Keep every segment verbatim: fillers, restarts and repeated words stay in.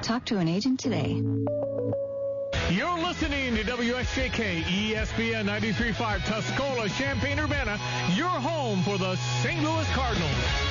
Talk to an agent today. You're listening to W S J K E S P N ninety-three point five Tuscola, Champaign-Urbana, your home for the Saint Louis Cardinals.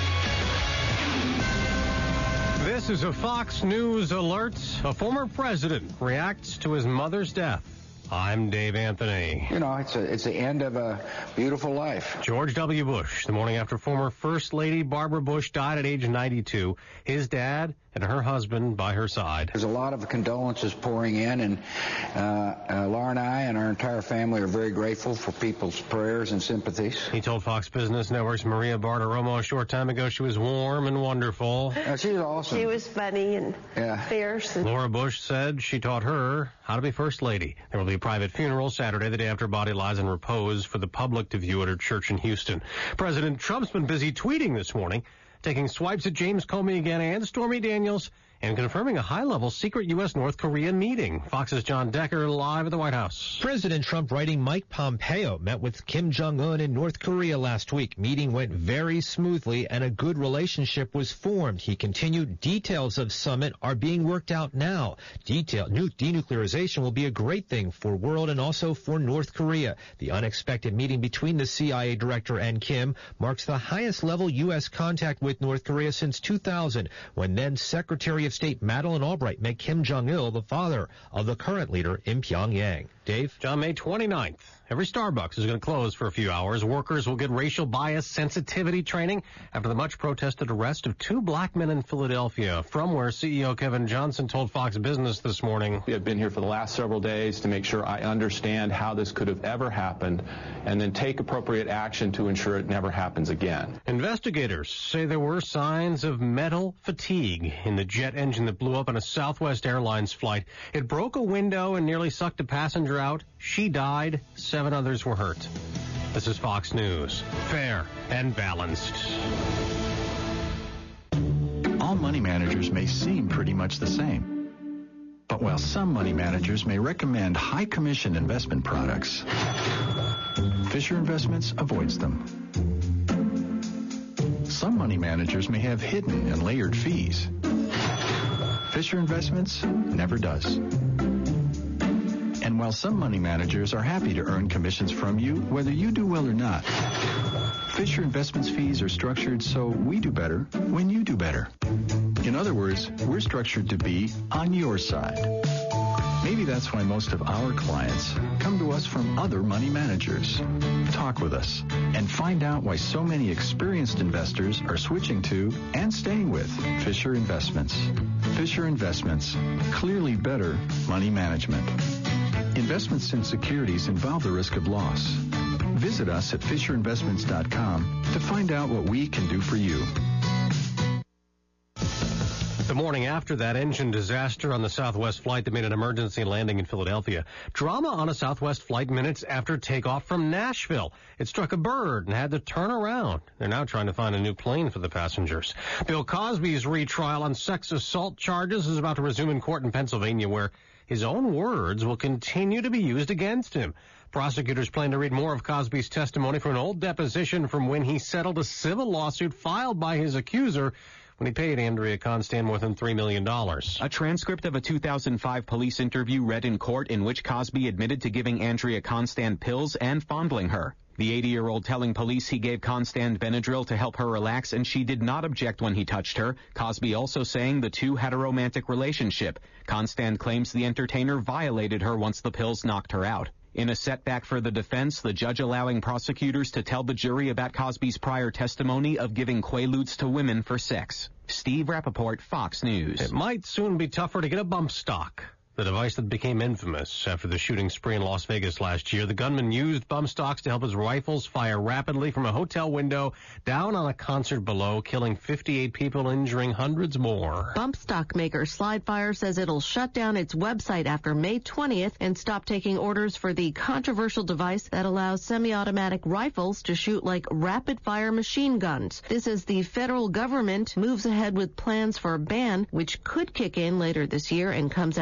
This is a Fox News alert. A former president reacts to his mother's death. I'm Dave Anthony. You know, it's a, it's the end of a beautiful life. George W. Bush, the morning after former First Lady Barbara Bush died at age ninety-two. His dad and her husband by her side. There's a lot of condolences pouring in, and uh, uh, Laura and I and our entire family are very grateful for people's prayers and sympathies. He told Fox Business Network's Maria Bartiromo a short time ago she was warm and wonderful. Uh, she was awesome. She was funny and yeah. fierce. And Laura Bush said she taught her how to be First Lady. There will be a private funeral Saturday, the day after body lies in repose, for the public to view at her church in Houston. President Trump's been busy tweeting this morning, taking swipes at James Comey again and Stormy Daniels, and confirming a high-level secret U S North Korea meeting. Fox's John Decker live at the White House. President Trump writing Mike Pompeo met with Kim Jong-un in North Korea last week. Meeting went very smoothly and a good relationship was formed. He continued, details of summit are being worked out now. Detail, new denuclearization will be a great thing for world and also for North Korea. The unexpected meeting between the C I A director and Kim marks the highest level U S contact with North Korea since two thousand, when then Secretary of State Madeleine Albright met Kim Jong-il, the father of the current leader in Pyongyang. Dave? John, May twenty-ninth. Every Starbucks is going to close for a few hours. Workers will get racial bias sensitivity training after the much-protested arrest of two black men in Philadelphia, from where C E O Kevin Johnson told Fox Business this morning. I've been here for the last several days to make sure I understand how this could have ever happened and then take appropriate action to ensure it never happens again. Investigators say there were signs of metal fatigue in the jet engine that blew up on a Southwest Airlines flight. It broke a window and nearly sucked a passenger out. She died. Seven others were hurt. This is Fox News. Fair and balanced. All money managers may seem pretty much the same. But while some money managers may recommend high commission investment products, Fisher Investments avoids them. Some money managers may have hidden and layered fees. Fisher Investments never does. And while some money managers are happy to earn commissions from you, whether you do well or not, Fisher Investments fees are structured so we do better when you do better. In other words, we're structured to be on your side. Maybe that's why most of our clients come to us from other money managers. Talk with us and find out why so many experienced investors are switching to and staying with Fisher Investments. Fisher Investments, clearly better money management. Investments in securities involve the risk of loss. Visit us at fisher investments dot com to find out what we can do for you. The morning after that engine disaster on the Southwest flight that made an emergency landing in Philadelphia. Drama on a Southwest flight minutes after takeoff from Nashville. It struck a bird and had to turn around. They're now trying to find a new plane for the passengers. Bill Cosby's retrial on sex assault charges is about to resume in court in Pennsylvania, where his own words will continue to be used against him. Prosecutors plan to read more of Cosby's testimony from an old deposition from when he settled a civil lawsuit filed by his accuser when he paid Andrea Constand more than three million dollars. A transcript of a two thousand five police interview read in court in which Cosby admitted to giving Andrea Constand pills and fondling her. The eighty-year-old telling police he gave Constand Benadryl to help her relax and she did not object when he touched her. Cosby also saying the two had a romantic relationship. Constand claims the entertainer violated her once the pills knocked her out. In a setback for the defense, the judge allowing prosecutors to tell the jury about Cosby's prior testimony of giving Quaaludes to women for sex. Steve Rappaport, Fox News. It might soon be tougher to get a bump stock. The device that became infamous after the shooting spree in Las Vegas last year. The gunman used bump stocks to help his rifles fire rapidly from a hotel window down on a concert below, killing fifty-eight people, injuring hundreds more. Bump stock maker Slidefire says it'll shut down its website after May twentieth and stop taking orders for the controversial device that allows semi-automatic rifles to shoot like rapid-fire machine guns. This as the federal government moves ahead with plans for a ban, which could kick in later this year and comes after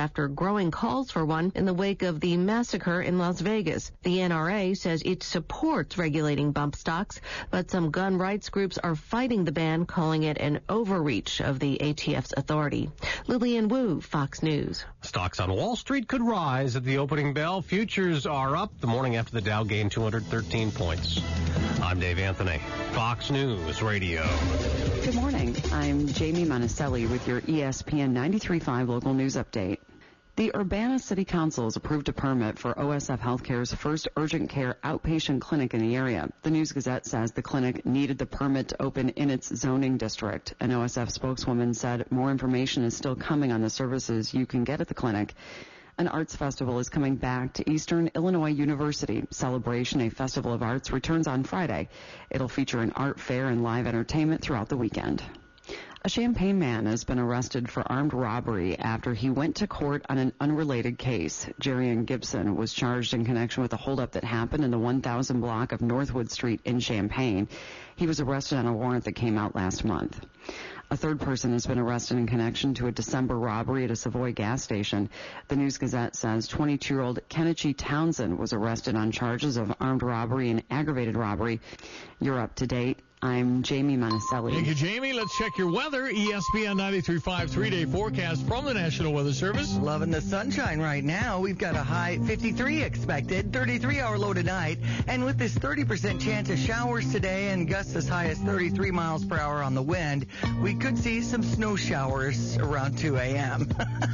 growing calls for one in the wake of the massacre in Las Vegas. The N R A says it supports regulating bump stocks, but some gun rights groups are fighting the ban, calling it an overreach of the A T F's authority. Lillian Wu, Fox News. Stocks on Wall Street could rise at the opening bell. Futures are up the morning after the Dow gained two hundred thirteen points. I'm Dave Anthony, Fox News Radio. Good morning. I'm Jamie Monticelli with your E S P N ninety-three point five local news update. The Urbana City Council has approved a permit for O S F Healthcare's first urgent care outpatient clinic in the area. The News-Gazette says the clinic needed the permit to open in its zoning district. An O S F spokeswoman said more information is still coming on the services you can get at the clinic. An arts festival is coming back to Eastern Illinois University. Celebration, a festival of arts, returns on Friday. It'll feature an art fair and live entertainment throughout the weekend. A Champaign man has been arrested for armed robbery after he went to court on an unrelated case. Jerian Gibson was charged in connection with a holdup that happened in the one thousand block of Northwood Street in Champaign. He was arrested on a warrant that came out last month. A third person has been arrested in connection to a December robbery at a Savoy gas station. The News-Gazette says twenty-two-year-old Kenichi Townsend was arrested on charges of armed robbery and aggravated robbery. You're up to date. I'm Jamie Monticelli. Thank you, Jamie. Let's check your weather. E S P N ninety-three point five three-day forecast from the National Weather Service. Loving the sunshine right now. We've got a high fifty-three expected, thirty-three hour low tonight. And with this thirty percent chance of showers today and gusts as high as thirty-three miles per hour on the wind, we could see some snow showers around two a.m.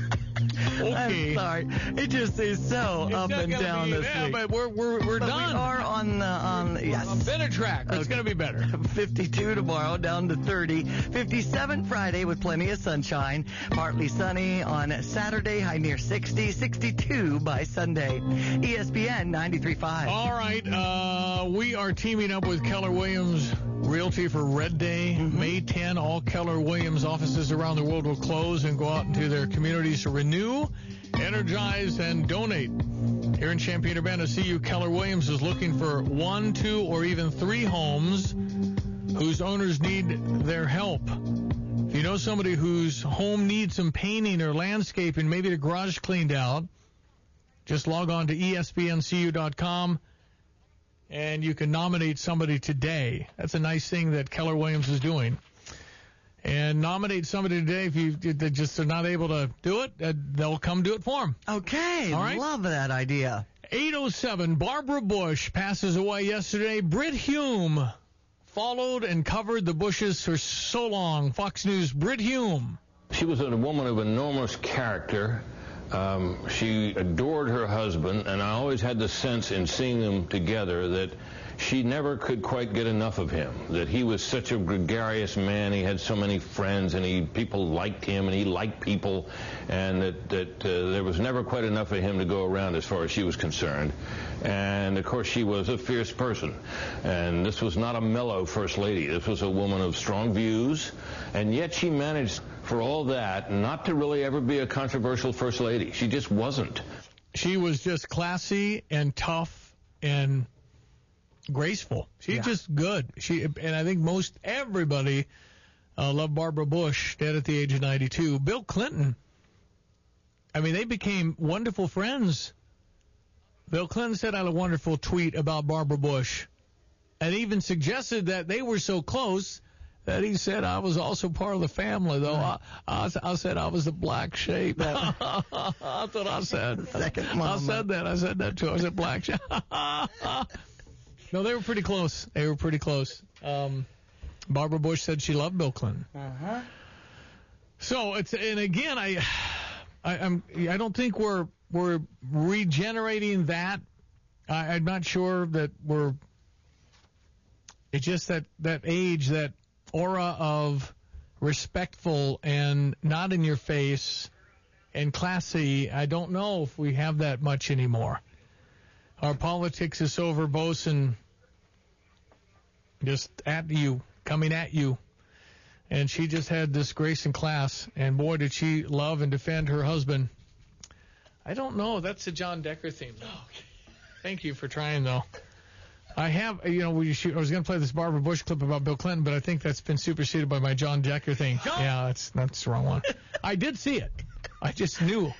Okay. I'm sorry. It just is so it's up and down be, this yeah, week. but we're we're we're but done. We are on the on the, yes. On a better track. It's okay. going to be better. fifty-two tomorrow, down to thirty. fifty-seven Friday with plenty of sunshine. Partly sunny on Saturday, high near sixty. sixty-two by Sunday. E S P N ninety-three point five. All right. Uh, we are teaming up with Keller Williams Realty for Red Day. Mm-hmm. May tenth, all Keller Williams offices around the world will close and go out into their communities to renew, energize, and donate. Here in Champaign-Urbana, C U Keller Williams is looking for one, two, or even three homes whose owners need their help. If you know somebody whose home needs some painting or landscaping, maybe the garage cleaned out, just log on to E S P N C U dot com and you can nominate somebody today. That's a nice thing that Keller Williams is doing. And nominate somebody today. If you they just are not able to do it, uh, they'll come do it for them. Okay, all right? Love that idea. eight oh seven, Barbara Bush passes away yesterday. Britt Hume followed and covered the Bushes for so long. Fox News, Britt Hume. She was a woman of enormous character. Um, she adored her husband, and I always had the sense in seeing them together that she never could quite get enough of him, that he was such a gregarious man, he had so many friends, and he people liked him, and he liked people, and that, that uh, there was never quite enough of him to go around as far as she was concerned. And, of course, she was a fierce person, and this was not a mellow first lady. This was a woman of strong views, and yet she managed, for all that, not to really ever be a controversial first lady. She just wasn't. She was just classy and tough and graceful. She's yeah. just good. She and I think most everybody uh, loved Barbara Bush, dead at the age of ninety-two. Bill Clinton, I mean, they became wonderful friends. Bill Clinton said I had a wonderful tweet about Barbara Bush and even suggested that they were so close that he said I was also part of the family, though. Right. I, I, I said I was the black sheep. That's what I said. Second I said that. I said that, too. I said black sheep. No, they were pretty close. They were pretty close. Um, Barbara Bush said she loved Bill Clinton. Uh-huh. So it's and again, I, I, I'm I don't think we're we're regenerating that. I, I'm not sure that we're. It's just that that age, that aura of respectful and not in your face and classy. I don't know if we have that much anymore. Our politics is so verbose and just at you, coming at you. And she just had this grace and class. And boy, did she love and defend her husband. I don't know. That's the John Decker theme. Oh, okay. Thank you for trying, though. I have, you know, we shoot, I was going to play this Barbara Bush clip about Bill Clinton, but I think that's been superseded by my John Decker thing. Yeah, that's, that's the wrong one. I did see it. I just knew.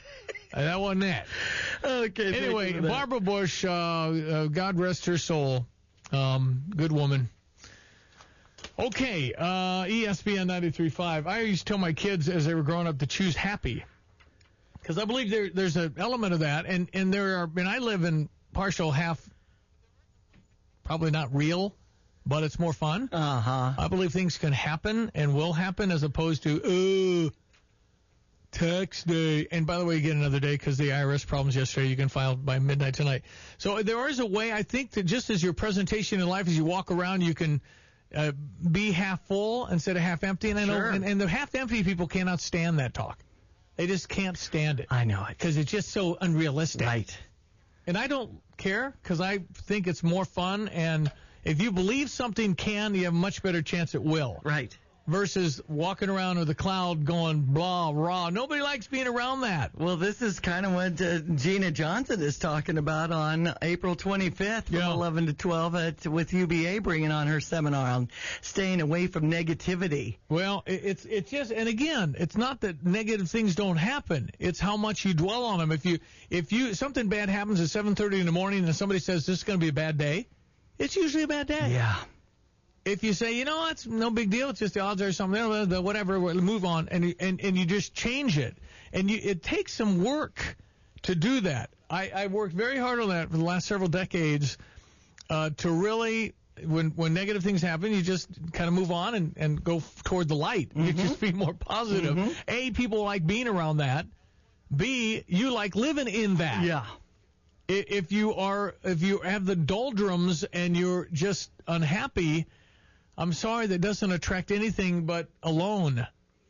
Uh, that wasn't that. Okay. Anyway, Barbara Bush, uh, uh, God rest her soul. Um, good woman. Okay, uh, E S P N ninety-three point five. I used to tell my kids as they were growing up to choose happy, because I believe there, there's an element of that, and, and there are. And I live in partial half, probably not real, but it's more fun. Uh huh. I believe things can happen and will happen, as opposed to oh, tax day. And by the way, you get another day because the I R S problems yesterday. You can file by midnight tonight. So there is a way, I think, that just as your presentation in life, as you walk around, you can uh, be half full instead of half empty. And I know, Sure. and, and the half empty people cannot stand that talk. They just can't stand it. I know it. Because it's just so unrealistic. Right. And I don't care, because I think it's more fun. And if you believe something can, you have a much better chance it will. Right. Versus walking around with a cloud going blah, rah. Nobody likes being around that. Well, this is kind of what uh, Gina Johnson is talking about on April twenty-fifth from Yeah. eleven to twelve at, with U B A, bringing on her seminar on staying away from negativity. Well, it, it's it's just, and again, it's not that negative things don't happen. It's how much you dwell on them. If you if you something bad happens at seven thirty in the morning and somebody says this is going to be a bad day, it's usually a bad day. Yeah. If you say, you know, it's no big deal, it's just the odds are something, whatever, move on, and and and you just change it, and you, it takes some work to do that. I, I worked very hard on that for the last several decades uh, to really, when when negative things happen, you just kind of move on and, and go f- toward the light. You Mm-hmm. just be more positive. Mhm. A, people like being around that. B, you like living in that. Yeah. I- If you are, if you have the doldrums and you're just unhappy, I'm sorry, that doesn't attract anything but alone.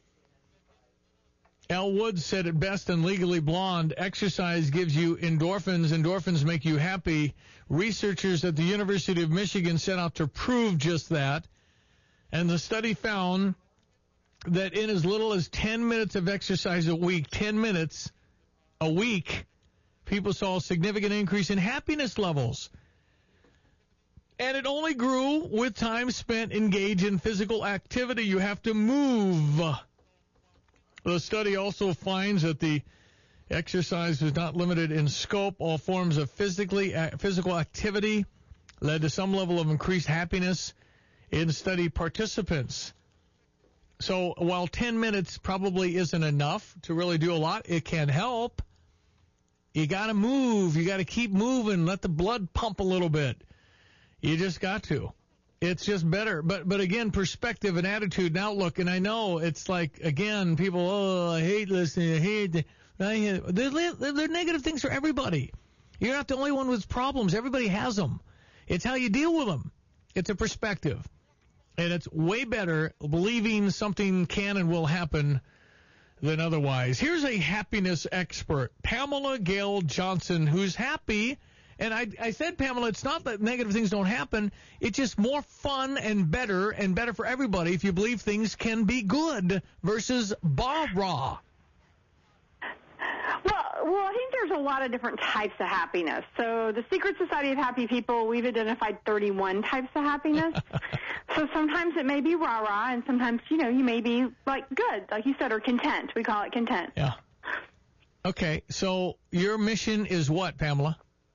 Elle Woods said it best in Legally Blonde, exercise gives you endorphins. Endorphins make you happy. Researchers at the University of Michigan set out to prove just that. And the study found that in as little as ten minutes of exercise a week, ten minutes a week, people saw a significant increase in happiness levels. And it only grew with time spent engaged in physical activity. You have to move. The study also finds that the exercise is not limited in scope. All forms of physically physical activity led to some level of increased happiness in study participants. So while ten minutes probably isn't enough to really do a lot, it can help. You got to move. You got to keep moving. Let the blood pump a little bit. You just got to. It's just better. But but again, perspective and attitude and outlook. And I know it's like, again, people, oh, I hate listening. I hate the, I hate, they're, they're negative things for everybody. You're not the only one with problems. Everybody has them. It's how you deal with them. It's a perspective. And it's way better believing something can and will happen than otherwise. Here's a happiness expert, Pamela Gail Johnson, who's happy. And I, I said, Pamela, it's not that negative things don't happen. It's just more fun and better and better for everybody if you believe things can be good versus bah-rah. Well, well, I think there's a lot of different types of happiness. So the Secret Society of Happy People, we've identified thirty-one types of happiness. So sometimes it may be rah-rah, and sometimes, you know, you may be, like, good, like you said, or content. We call it content. Yeah. Okay, so your mission is what, Pamela?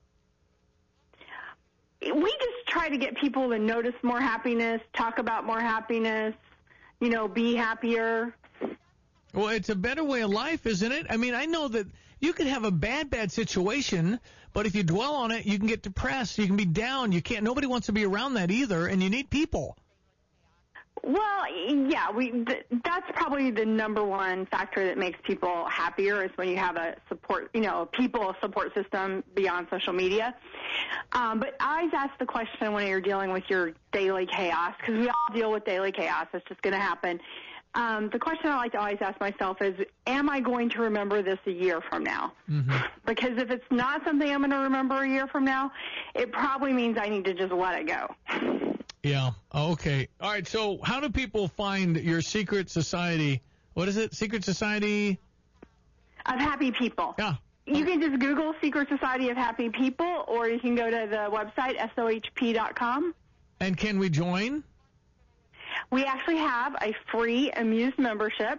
We just try to get people to notice more happiness, talk about more happiness, you know, be happier. Well, it's a better way of life, isn't it? I mean, I know that you can have a bad, bad situation, but if you dwell on it, you can get depressed. You can be down. You can't. Nobody wants to be around that either, and you need people. Well, yeah, we th- that's probably the number one factor that makes people happier is when you have a support, you know, a people support system beyond social media. Um, but I always ask the question when you're dealing with your daily chaos, because we all deal with daily chaos. It's just going to happen. Um, the question I like to always ask myself is, am I going to remember this a year from now? Mm-hmm. Because if it's not something I'm going to remember a year from now, it probably means I need to just let it go. Yeah. Okay. All right. So how do people find your secret society? What is it? Secret Society of Happy People. Yeah. You can just Google Secret Society of Happy People, or you can go to the website, S O H P dot com. And can we join? We actually have a free Amuse membership.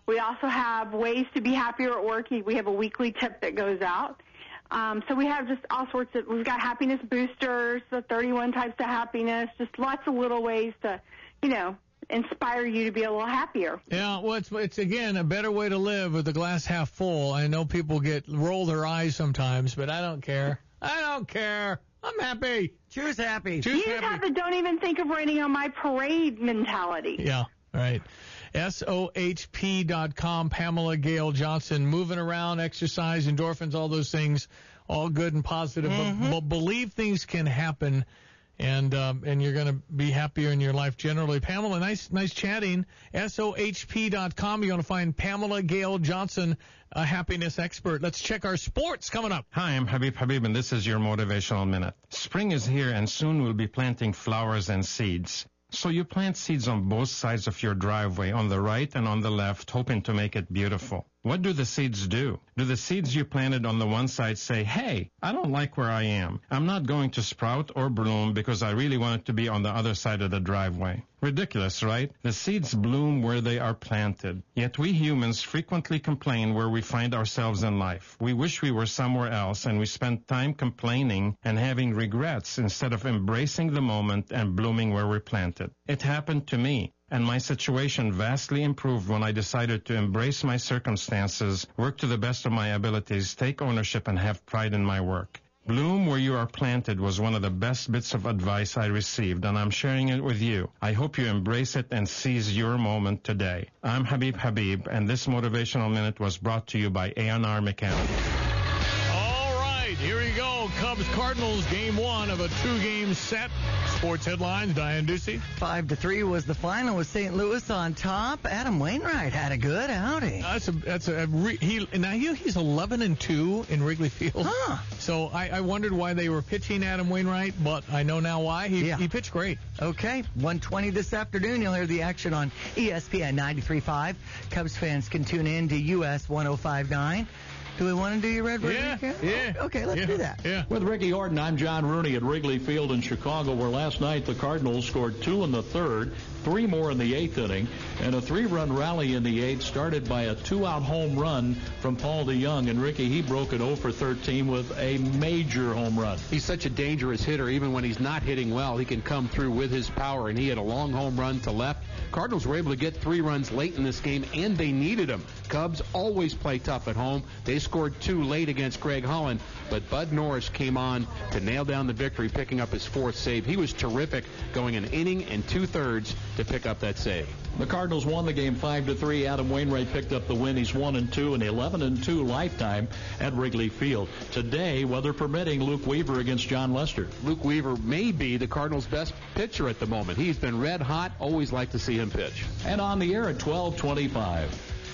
We also have ways to be happier at work. We have a weekly tip that goes out. Um, so we have just all sorts of, we've got happiness boosters, the thirty-one types of happiness, just lots of little ways to, you know, inspire you to be a little happier. Yeah, well, it's, it's again, a better way to live with the glass half full. I know people get roll their eyes sometimes, but I don't care. I don't care. I'm happy. Choose happy. Choose you happy. have the don't even think of raining on my parade mentality. Yeah, right. S O H P dot com, Pamela Gail Johnson. Moving around, exercise, endorphins, all those things, all good and positive. Mm-hmm. But, but believe things can happen, and um, and you're going to be happier in your life generally. Pamela, nice nice chatting. S O H P dot com. You're going to find Pamela Gail Johnson, a happiness expert. Let's check our sports coming up. Hi, I'm Habib Habib, and this is your Motivational Minute. Spring is here, and soon we'll be planting flowers and seeds. So you plant seeds on both sides of your driveway, on the right and on the left, hoping to make it beautiful. What do the seeds do? Do the seeds you planted on the one side say, hey, I don't like where I am. I'm not going to sprout or bloom because I really want it to be on the other side of the driveway. Ridiculous, right? The seeds bloom where they are planted. Yet we humans frequently complain where we find ourselves in life. We wish we were somewhere else, and we spend time complaining and having regrets instead of embracing the moment and blooming where we're planted. It happened to me. And my situation vastly improved when I decided to embrace my circumstances, work to the best of my abilities, take ownership, and have pride in my work. Bloom where you are planted was one of the best bits of advice I received, and I'm sharing it with you. I hope you embrace it and seize your moment today. I'm Habib Habib, and this Motivational Minute was brought to you by A and R Mechanical. All right, here we go. Cubs-Cardinals, game one of a two-game set. Sports headlines, Diane Ducey. Five to three was the final with Saint Louis on top. Adam Wainwright had a good outing. That's a that's a re, he now he, he's eleven and two in Wrigley Field. Huh. So I, I wondered why they were pitching Adam Wainwright, but I know now why. He Yeah. he pitched great. Okay, one twenty this afternoon. You'll hear the action on E S P N ninety-three point five. Cubs fans can tune in to U S one oh five point nine. Do we want to do your Red Bird Yeah, recap? yeah. Okay, let's yeah, do that. Yeah. With Ricky Horton, I'm John Rooney at Wrigley Field in Chicago, where last night the Cardinals scored two in the third, three more in the eighth inning, and a three-run rally in the eighth started by a two-out home run from Paul DeJong. And Ricky, he broke it oh for thirteen with a major home run. He's such a dangerous hitter. Even when he's not hitting well, he can come through with his power, and he had a long home run to left. Cardinals were able to get three runs late in this game, and they needed them. Cubs always play tough at home. They scored two late against Greg Holland, but Bud Norris came on to nail down the victory, picking up his fourth save. He was terrific, going an inning and two-thirds to pick up that save. The Cardinals won the game five to three. Adam Wainwright picked up the win. He's one and two and eleven and two lifetime at Wrigley Field. Today, weather permitting, Luke Weaver against John Lester. Luke Weaver may be the Cardinals' best pitcher at the moment. He's been red hot. Always like to see him pitch. And on the air at twelve twenty-five.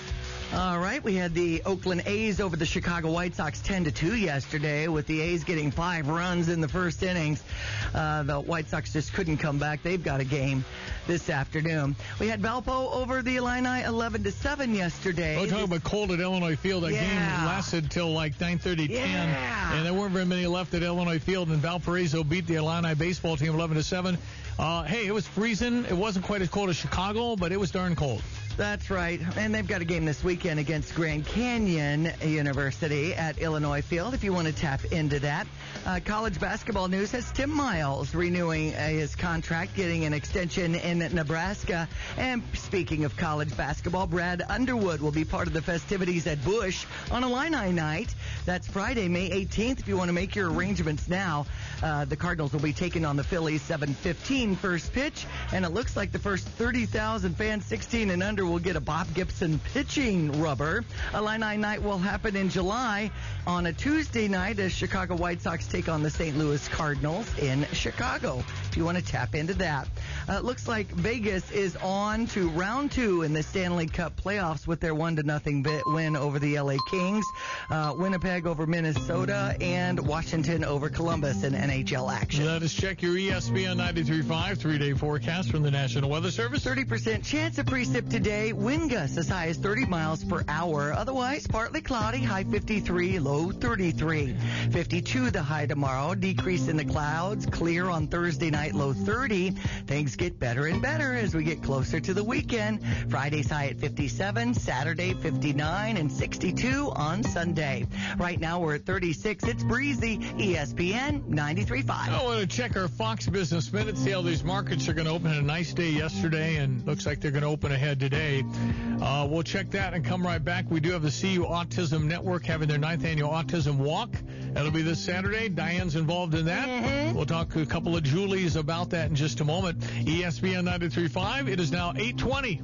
All right, we had the Oakland A's over the Chicago White Sox ten to two yesterday, with the A's getting five runs in the first innings. Uh, the White Sox just couldn't come back. They've got a game this afternoon. We had Valpo over the Illini eleven to seven yesterday. We're talking about cold at Illinois Field. That Yeah. game lasted till like nine thirty, ten, Yeah. and there weren't very many left at Illinois Field, and Valparaiso beat the Illini baseball team eleven to seven. Uh, hey, it was freezing. It wasn't quite as cold as Chicago, but it was darn cold. That's right. And they've got a game this weekend against Grand Canyon University at Illinois Field if you want to tap into that. Uh, college basketball news has Tim Miles renewing uh, his contract, getting an extension in Nebraska. And speaking of college basketball, Brad Underwood will be part of the festivities at Busch on Illini night. That's Friday, May eighteenth. If you want to make your arrangements now, uh, the Cardinals will be taking on the Phillies seven fifteen first pitch. And it looks like the first thirty thousand fans sixteen and under will get a Bob Gibson pitching rubber. Illini night will happen in July on a Tuesday night as Chicago White Sox take on the Saint Louis Cardinals in Chicago. If you want to tap into that. Uh, it looks like Vegas is on to round two in the Stanley Cup playoffs with their one to nothing win over the L A Kings, uh, Winnipeg over Minnesota, and Washington over Columbus in N N H L action. Let us check your E S P N ninety-three point five three-day forecast from the National Weather Service. thirty percent chance of precip today. Wind gusts as high as thirty miles per hour. Otherwise, partly cloudy, high fifty-three, low thirty-three. fifty-two the high tomorrow. Decrease in the clouds. Clear on Thursday night, low thirty. Things get better and better as we get closer to the weekend. Friday's high at fifty-seven, Saturday fifty-nine, and sixty-two on Sunday. Right now we're at thirty-six. It's breezy. E S P N ninety-three point five. I want to check our Fox Business Minute, see how these markets are going to open. A nice day yesterday, and looks like they're going to open ahead today. Uh, we'll check that and come right back. We do have the C U Autism Network having their ninth annual Autism Walk. That'll be this Saturday. Diane's involved in that. Mm-hmm. We'll talk to a couple of Julies about that in just a moment. E S P N ninety-three point five. It is now eight twenty.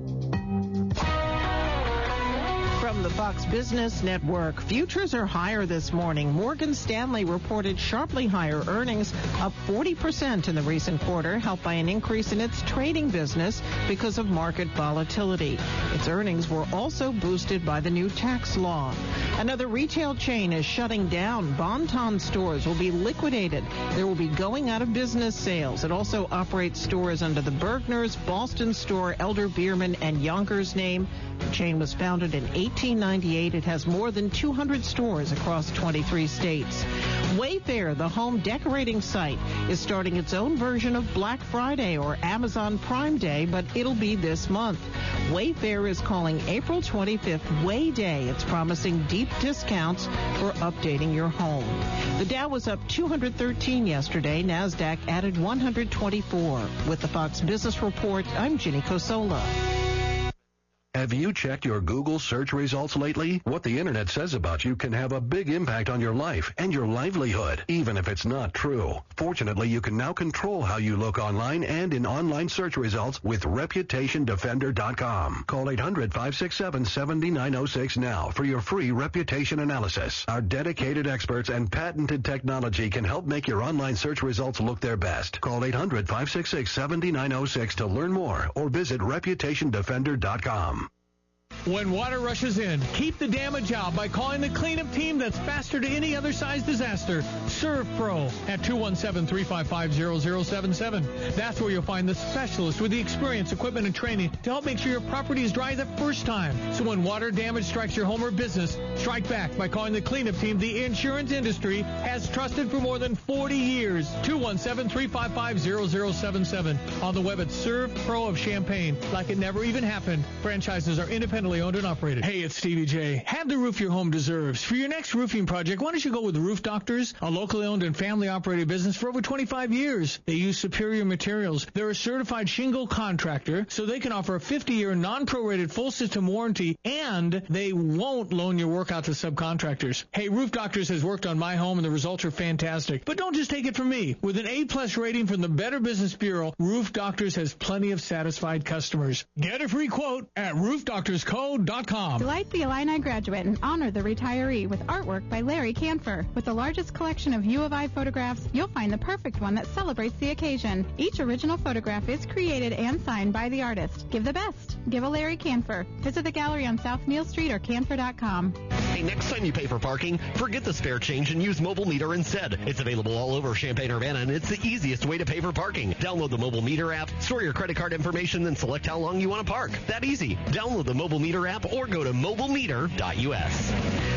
From the Fox Business Network, futures are higher this morning. Morgan Stanley reported sharply higher earnings, up forty percent in the recent quarter, helped by an increase in its trading business because of market volatility. Its earnings were also boosted by the new tax law. Another retail chain is shutting down. Bon-Ton stores will be liquidated. There will be going out of business sales. It also operates stores under the Bergner's, Boston Store, Elder Beerman, and Yonkers name. The chain was founded in eighteen ninety-eight. It has more than two hundred stores across twenty-three states. Wayfair, the home decorating site, is starting its own version of Black Friday or Amazon Prime Day, but it'll be this month. Wayfair is calling April twenty-fifth Way Day. It's promising deep discounts for updating your home. The Dow was up two hundred thirteen yesterday. NASDAQ added one hundred twenty-four. With the Fox Business Report, I'm Ginny Cosola. Have you checked your Google search results lately? What the internet says about you can have a big impact on your life and your livelihood, even if it's not true. Fortunately, you can now control how you look online and in online search results with reputation defender dot com. Call eight hundred, five six seven, seven nine zero six now for your free reputation analysis. Our dedicated experts and patented technology can help make your online search results look their best. Call eight hundred, five six six, seven nine zero six to learn more or visit reputation defender dot com. When water rushes in, keep the damage out by calling the cleanup team that's faster to any other size disaster. Serve Pro at two one seven, three five five, zero zero seven seven. That's where you'll find the specialist with the experience, equipment, and training to help make sure your property is dry the first time. So when water damage strikes your home or business, strike back by calling the cleanup team the insurance industry has trusted for more than forty years. two one seven, three five five, zero zero seven seven. On the web at Serve Pro of Champaign. Like it never even happened. Franchises are independently owned and operated. Hey, it's Stevie J. Have the roof your home deserves. For your next roofing project, why don't you go with Roof Doctors, a locally owned and family-operated business for over twenty-five years. They use superior materials. They're a certified shingle contractor, so they can offer a fifty-year non-prorated full-system warranty, and they won't loan your work out to subcontractors. Hey, Roof Doctors has worked on my home, and the results are fantastic. But don't just take it from me. With an A-plus rating from the Better Business Bureau, Roof Doctors has plenty of satisfied customers. Get a free quote at roof doctors co dot com. Delight the Illini graduate and honor the retiree with artwork by Larry Canfer. With the largest collection of U of I photographs, you'll find the perfect one that celebrates the occasion. Each original photograph is created and signed by the artist. Give the best. Give a Larry Canfer. Visit the gallery on South Neal Street or canfer dot com. Hey, next time you pay for parking, forget the spare change and use Mobile Meter instead. It's available all over Champaign-Urbana, and it's the easiest way to pay for parking. Download the Mobile Meter app, store your credit card information, then select how long you want to park. That easy. Download the Mobile Meter app or go to mobile meter dot U S.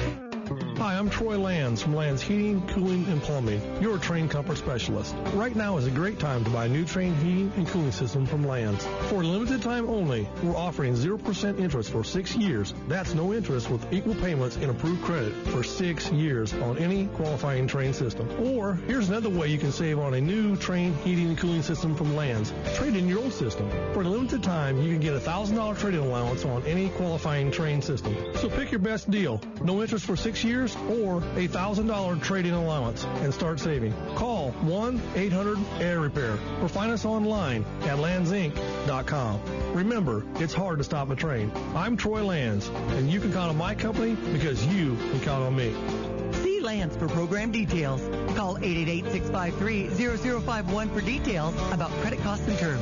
Hi, I'm Troy Lands from Lands Heating, Cooling, and Plumbing, your Trane Comfort Specialist. Right now is a great time to buy a new Trane heating and cooling system from Lands. For a limited time only, we're offering zero percent interest for six years. That's no interest with equal payments and approved credit for six years on any qualifying Trane system. Or, here's another way you can save on a new Trane heating and cooling system from Lands. Trade in your old system. For a limited time, you can get a one thousand dollars trade-in allowance on any qualifying Trane system. So pick your best deal. No interest for six years or a one thousand dollars trade-in allowance and start saving. Call one eight hundred air repair or find us online at lands inc dot com. Remember, it's hard to stop a train. I'm Troy Lands, and you can count on my company because you can count on me. See Lands for program details. Call eight eight eight, six five three, zero zero five one for details about credit costs and terms.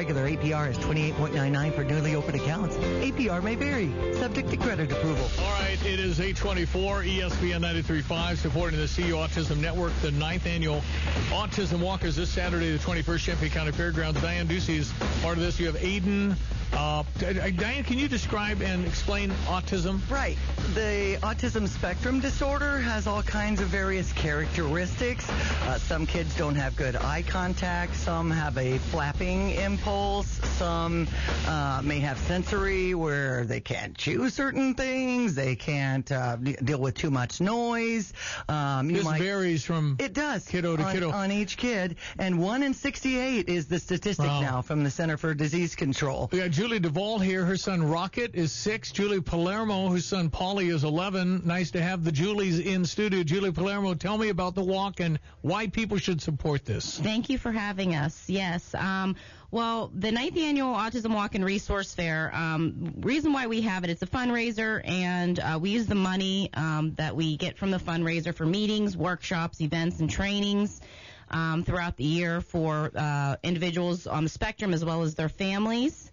Regular A P R is twenty-eight point nine nine for newly opened accounts. A P R may vary, subject to credit approval. All right, it is eight twenty-four, E S P N ninety-three point five, supporting the C U Autism Network. The ninth annual Autism Walk is this Saturday, the twenty-first, Champaign County Fairgrounds. Diane Ducey is part of this. You have Aiden. Uh, Diane, can you describe and explain autism? Right. The autism spectrum disorder has all kinds of various characteristics. Uh, some kids don't have good eye contact. Some have a flapping impulse. Some uh, may have sensory where they can't chew certain things. They can't uh, d- deal with too much noise. Um, you this might, varies from it does kiddo to on, kiddo. on each kid. And one in sixty-eight is the statistic Wow. now from the Center for Disease Control. We got Julie Duvall here. Her son Rocket is six. Julie Palermo, whose son Paulie is eleven. Nice to have the Julies in studio. Julie Palermo, tell me about the walk and why people should support this. Thank you for having us. Yes. Um, well, the ninth annual Autism Walk and Resource Fair, um, reason why we have it, it's a fundraiser, and uh, we use the money um, that we get from the fundraiser for meetings, workshops, events, and trainings um, throughout the year for uh, individuals on the spectrum as well as their families.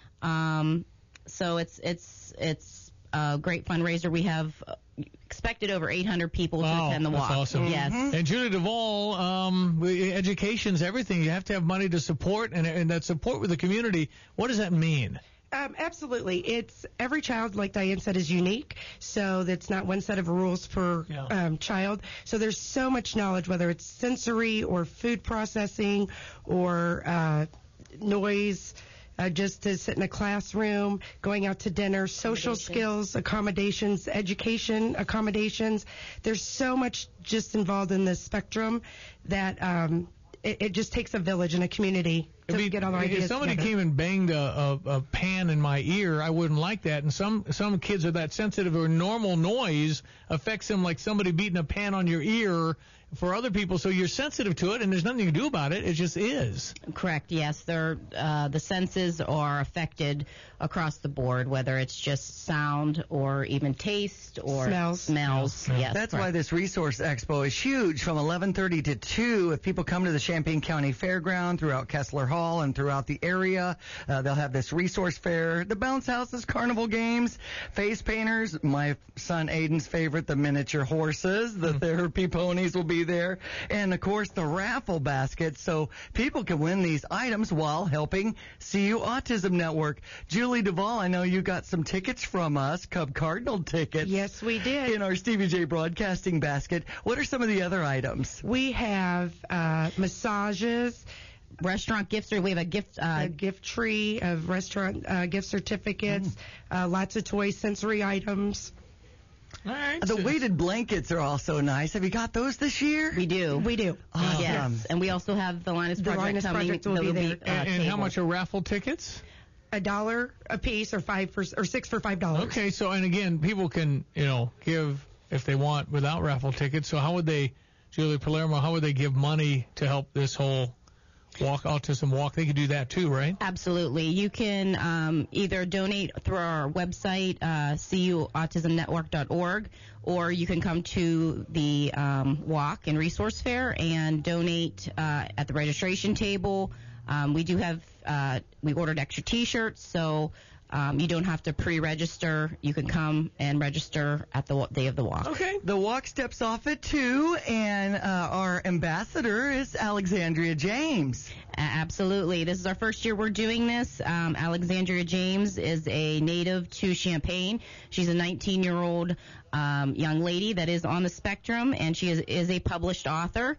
Um, so it's it's it's a great fundraiser. We have expected over eight hundred people wow, to attend the walk. That's awesome. Yes. Mm-hmm. And Julie Duvall, um, education's everything. You have to have money to support, and, and that support with the community. What does that mean? Um, absolutely. It's every child, like Diane said, is unique. So that's not one set of rules per yeah. um, child. So there's so much knowledge, whether it's sensory or food processing or uh, noise. Uh, just to sit in a classroom, going out to dinner, social skills, accommodations, education accommodations. There's so much just involved in this spectrum that um, it, it just takes a village and a community to be, get all the ideas if somebody together. came and banged a, a, a pan in my ear, I wouldn't like that. And some some kids are that sensitive, or normal noise affects them like somebody beating a pan on your ear for other people. So you're sensitive to it, and there's nothing you can do about it. It just is. Correct. Yes, they're, uh, the senses are affected across the board, whether it's just sound or even taste or smells. Smells. Yeah. Yes. That's correct. why this resource expo is huge, from eleven thirty to two. If people come to the Champaign County Fairground, throughout Kessler Hall and throughout the area, uh, they'll have this resource fair, the bounce houses, carnival games, face painters, my son Aiden's favorite, the miniature horses, the mm. therapy ponies will be there, and of course the raffle basket, so people can win these items while helping C U Autism Network. Julie Duvall, I know you got some tickets from us, Cub Cardinal tickets. Yes, we did. In our Stevie J Broadcasting basket. What are some of the other items? We have uh, massages, restaurant gift certificate. We have a gift uh, a gift tree of restaurant uh, gift certificates, mm. uh, lots of toys, sensory items. All right. The weighted blankets are also nice. Have you got those this year? We do. We do. Awesome. Yes. And we also have the Linus the Project Linus coming. Project will be there. Be, uh, and and how table. much are raffle tickets? A dollar a piece, or five for, or six for five dollars. Okay. So, and again, people can, you know, give if they want without raffle tickets. So how would they, Julie Palermo, how would they give money to help this whole Walk Autism Walk? They could do that too, right? Absolutely. You can um, either donate through our website, uh, C U autism network dot org, or you can come to the um, Walk and Resource Fair and donate uh, at the registration table. Um, we do have, uh, we ordered extra T-shirts, so um, you don't have to pre-register. You can come and register at the day of the walk. Okay. The walk steps off at two, and uh, our ambassador is Alexandria James. Uh, absolutely. This is our first year we're doing this. Um, Alexandria James is a native to Champaign. She's a nineteen-year-old um, young lady that is on the spectrum, and she is, is a published author.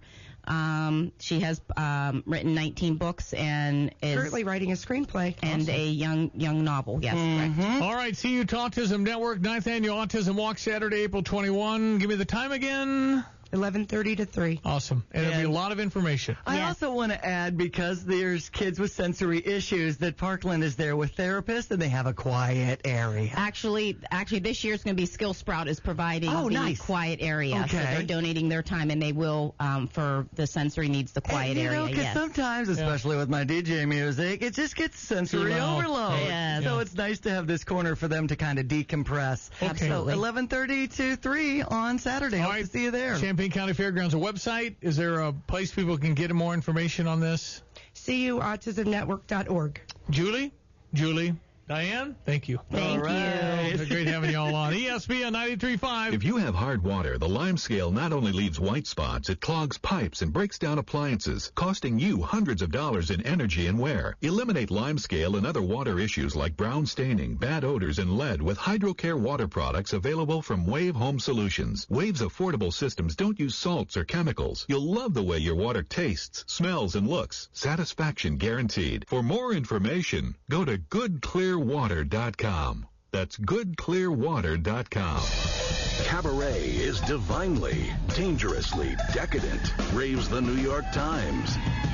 Um, she has um, written nineteen books and is currently writing a screenplay and awesome. a young young novel. Yes, mm-hmm. correct. All right, C U Autism Network, ninth Annual Autism Walk, Saturday, April twenty-first. Give me the time again. eleven thirty to three. Awesome. And yeah. there'll be a lot of information. I yes. also want to add, because there's kids with sensory issues, that Parkland is there with therapists, and they have a quiet area. Actually, actually, this year it's going to be Skill Sprout is providing oh, the nice. quiet area. Okay. So they're donating their time, and they will, um, for the sensory needs, the quiet and, you area. know, because yes. sometimes, especially yeah. with my D J music, it just gets sensory overload. Yes. So it's nice to have this corner for them to kind of decompress. Okay. Absolutely. So eleven thirty to three on Saturday. All Hope right. to see you there. Champaign Champaign County Fairgrounds a website? Is there a place people can get more information on this? C U autism network dot org. Julie? Julie? Diane? Thank you. Thank all right. you. Great having you all on. E S P N ninety-three point five. If you have hard water, the Lime Scale not only leaves white spots, it clogs pipes and breaks down appliances, costing you hundreds of dollars in energy and wear. Eliminate Lime Scale and other water issues like brown staining, bad odors, and lead with HydroCare water products available from Wave Home Solutions. Wave's affordable systems don't use salts or chemicals. You'll love the way your water tastes, smells, and looks. Satisfaction guaranteed. For more information, go to good clear water dot com. That's good clear water dot com. Cabaret is divinely, dangerously decadent, raves the New York Times.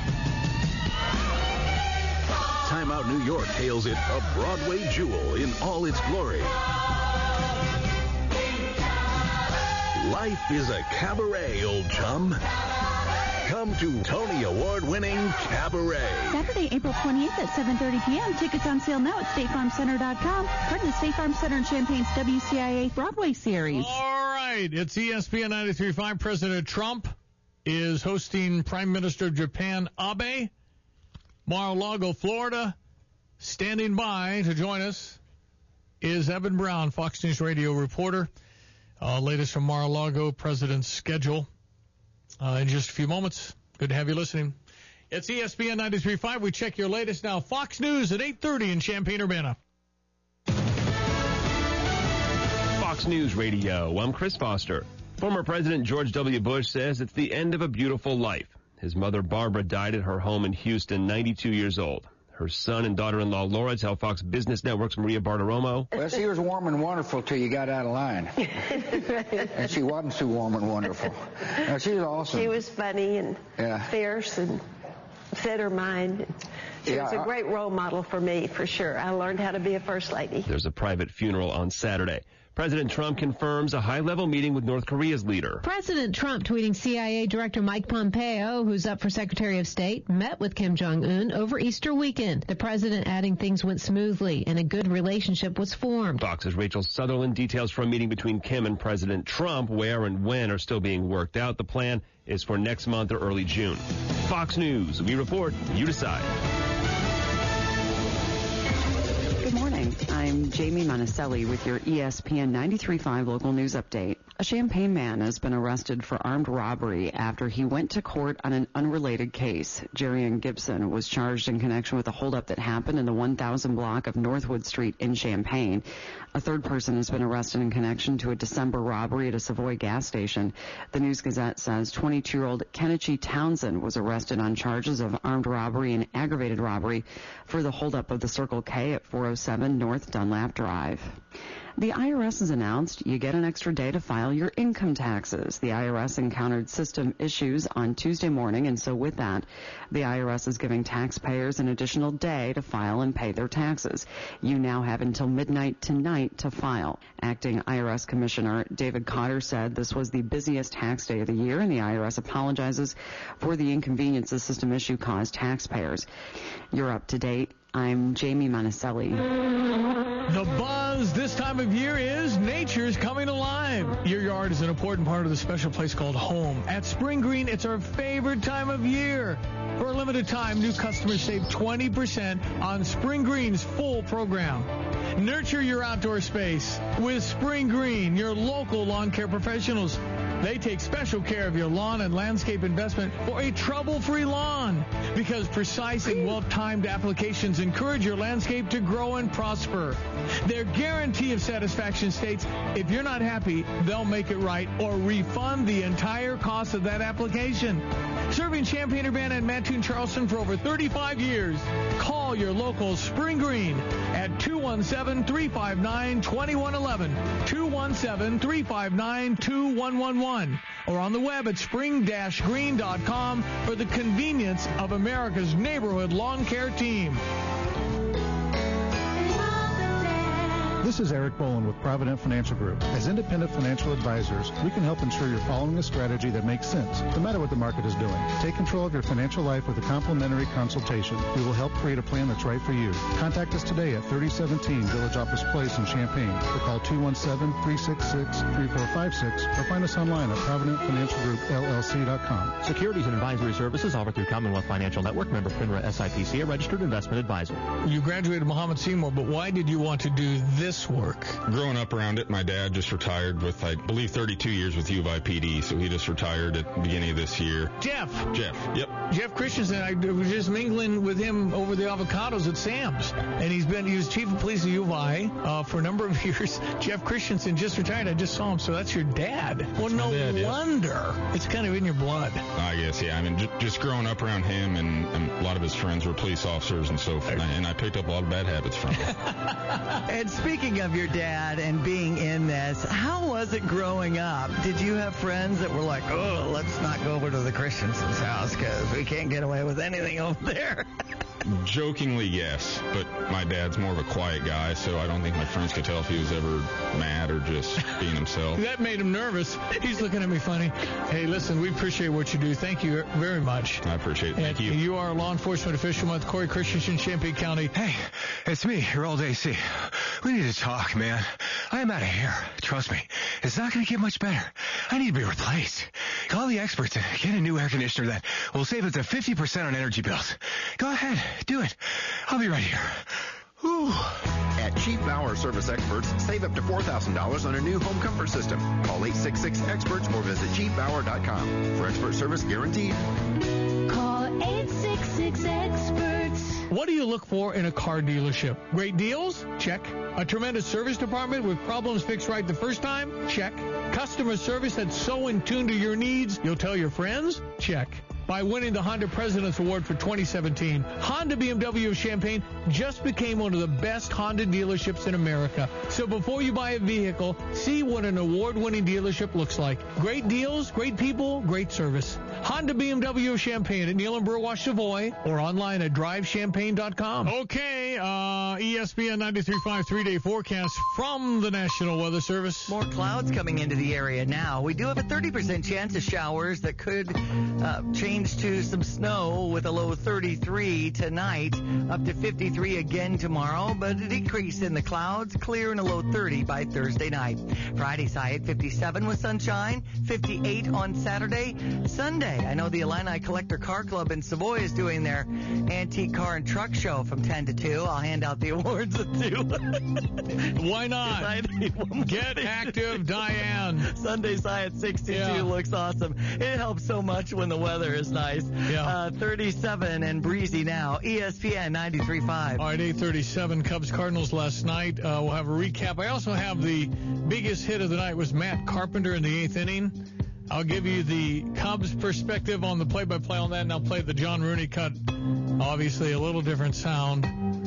Time Out New York hails it a Broadway jewel in all its glory. Life is a cabaret, old chum. Come to Tony Award-winning Cabaret. Saturday, April twentieth at seven thirty p.m. Tickets on sale now at state farm center dot com. Part of the State Farm Center and Champaign's W C I A Broadway series. All right. It's E S P N ninety-three point five. President Trump is hosting Prime Minister of Japan, Abe. Mar-a-Lago, Florida. Standing by to join us is Evan Brown, Fox News Radio reporter. Uh, latest from Mar-a-Lago, President's schedule. Uh, in just a few moments. Good to have you listening. It's E S P N ninety-three point five. We check your latest now. Fox News at eight thirty in Champaign-Urbana. Fox News Radio. I'm Chris Foster. Former President George W. Bush says it's the end of a beautiful life. His mother Barbara died at her home in Houston, ninety-two years old. Her son and daughter-in-law Laura tell Fox Business Network's Maria Bartiromo. Well, she was warm and wonderful till you got out of line. And she wasn't too warm and wonderful. No, she was awesome. She was funny and yeah. fierce and said her mind. She Yeah, was a I- great role model for me, for sure. I learned how to be a first lady. There's a private funeral on Saturday. President Trump confirms a high-level meeting with North Korea's leader. President Trump tweeting C I A Director Mike Pompeo, who's up for Secretary of State, met with Kim Jong-un over Easter weekend. The president adding things went smoothly and a good relationship was formed. Fox's Rachel Sutherland details from a meeting between Kim and President Trump. Where and when are still being worked out. The plan is for next month or early June. Fox News, we report, you decide. Good morning. I'm Jamie Monticelli with your E S P N ninety-three point five local news update. A Champaign man has been arrested for armed robbery after he went to court on an unrelated case. Jerian Gibson was charged in connection with a holdup that happened in the one thousand block of Northwood Street in Champaign. A third person has been arrested in connection to a December robbery at a Savoy gas station. The News Gazette says twenty-two-year-old Kenichi Townsend was arrested on charges of armed robbery and aggravated robbery for the holdup of the Circle K at four oh seven North Dunlap Drive. The I R S has announced you get an extra day to file your income taxes. The I R S encountered system issues on Tuesday morning, and so with that, the I R S is giving taxpayers an additional day to file and pay their taxes. You now have until midnight tonight to file. Acting I R S Commissioner David Cotter said this was the busiest tax day of the year, and the I R S apologizes for the inconvenience the system issue caused taxpayers. You're up to date. I'm Jamie Monticelli. The buzz this time of year is nature's coming alive. Your yard is an important part of the special place called home. At Spring Green, it's our favorite time of year. For a limited time, new customers save twenty percent on Spring Green's full program. Nurture your outdoor space with Spring Green, your local lawn care professionals. They take special care of your lawn and landscape investment for a trouble-free lawn, because precise and well-timed applications encourage your landscape to grow and prosper. Their guarantee of satisfaction states if you're not happy, they'll make it right or refund the entire cost of that application. Serving Champaign-Urbana and Mattoon-Charleston for over thirty-five years. Call your local Spring Green at two one seven, three five nine, two one one one, two one seven, three five nine, two one one one, or on the web at spring dash green dot com for the convenience of America's neighborhood lawn care team. This is Eric Boland with Provident Financial Group. As independent financial advisors, we can help ensure you're following a strategy that makes sense, no matter what the market is doing. Take control of your financial life with a complimentary consultation. We will help create a plan that's right for you. Contact us today at thirty seventeen Village Office Place in Champaign, or call two one seven, three six six, three four five six, or find us online at provident financial group L L C dot com. Securities and advisory services offered through Commonwealth Financial Network, member FINRA S I P C, a registered investment advisor. You graduated Muhammad Seymour, but why did you want to do this work? Growing up around it, my dad just retired with, I believe, thirty-two years with U of I P D, so he just retired at the beginning of this year. Jeff. Jeff, yep. Jeff Christensen, I was just mingling with him over the avocados at Sam's, and he's been, he was chief of police at U of I uh, for a number of years. Jeff Christensen just retired. I just saw him, so that's your dad. Well, no dad, wonder. Yeah. It's kind of in your blood. I guess, yeah. I mean, j- just growing up around him, and, and a lot of his friends were police officers and so forth, and I, and I picked up a lot of bad habits from him. And speaking of your dad and being in this, how was it growing up? Did you have friends that were like, oh, let's not go over to the Christensen's house because we can't get away with anything over there? Jokingly, yes, but my dad's more of a quiet guy, so I don't think my friends could tell if he was ever mad or just being himself. That made him nervous. He's looking at me funny. Hey, listen, we appreciate what you do. Thank you very much. I appreciate it. Thank and you. You are a law enforcement official with Corey Christensen, Champaign County. Hey, it's me, your old A C. We need to talk, man. I'm out of here. Trust me. It's not going to get much better. I need to be replaced. Call the experts and get a new air conditioner that will save up to fifty percent on energy bills. Go ahead. Do it. I'll be right here. Whew. At Chief Bauer Service Experts, save up to four thousand dollars on a new home comfort system. Call eight six six experts or visit chief bauer dot com. For expert service guaranteed. Call eight six six experts. What do you look for in a car dealership? Great deals? Check. A tremendous service department with problems fixed right the first time? Check. Customer service that's so in tune to your needs, you'll tell your friends? Check. By winning the Honda President's Award for twenty seventeen, Honda B M W of Champaign just became one of the best Honda dealerships in America. So before you buy a vehicle, see what an award-winning dealership looks like. Great deals, great people, great service. Honda B M W of Champaign at Neil and Burwash Savoy or online at drive champaign dot com. Okay, uh, E S P N ninety-three point five three-day forecast from the National Weather Service. More clouds coming into the area now. We do have a thirty percent chance of showers that could uh, change to some snow with a low thirty-three tonight, up to fifty-three again tomorrow, but a decrease in the clouds, clear in a low thirty by Thursday night. Friday's high at fifty-seven with sunshine, fifty-eight on Saturday. Sunday, I know the Illini Collector Car Club in Savoy is doing their antique car and truck show from ten to two. I'll hand out the awards at two. Why not? Get active, Diane. Sunday's high at sixty-two yeah. looks awesome. It helps so much when the weather is nice. Yeah. Uh, thirty-seven and breezy now. E S P N ninety-three point five. All right, eight thirty-seven, Cubs Cardinals last night. Uh, we'll have a recap. I also have the biggest hit of the night was Matt Carpenter in the eighth inning. I'll give you the Cubs perspective on the play-by-play on that, and I'll play the John Rooney cut. Obviously, a little different sound.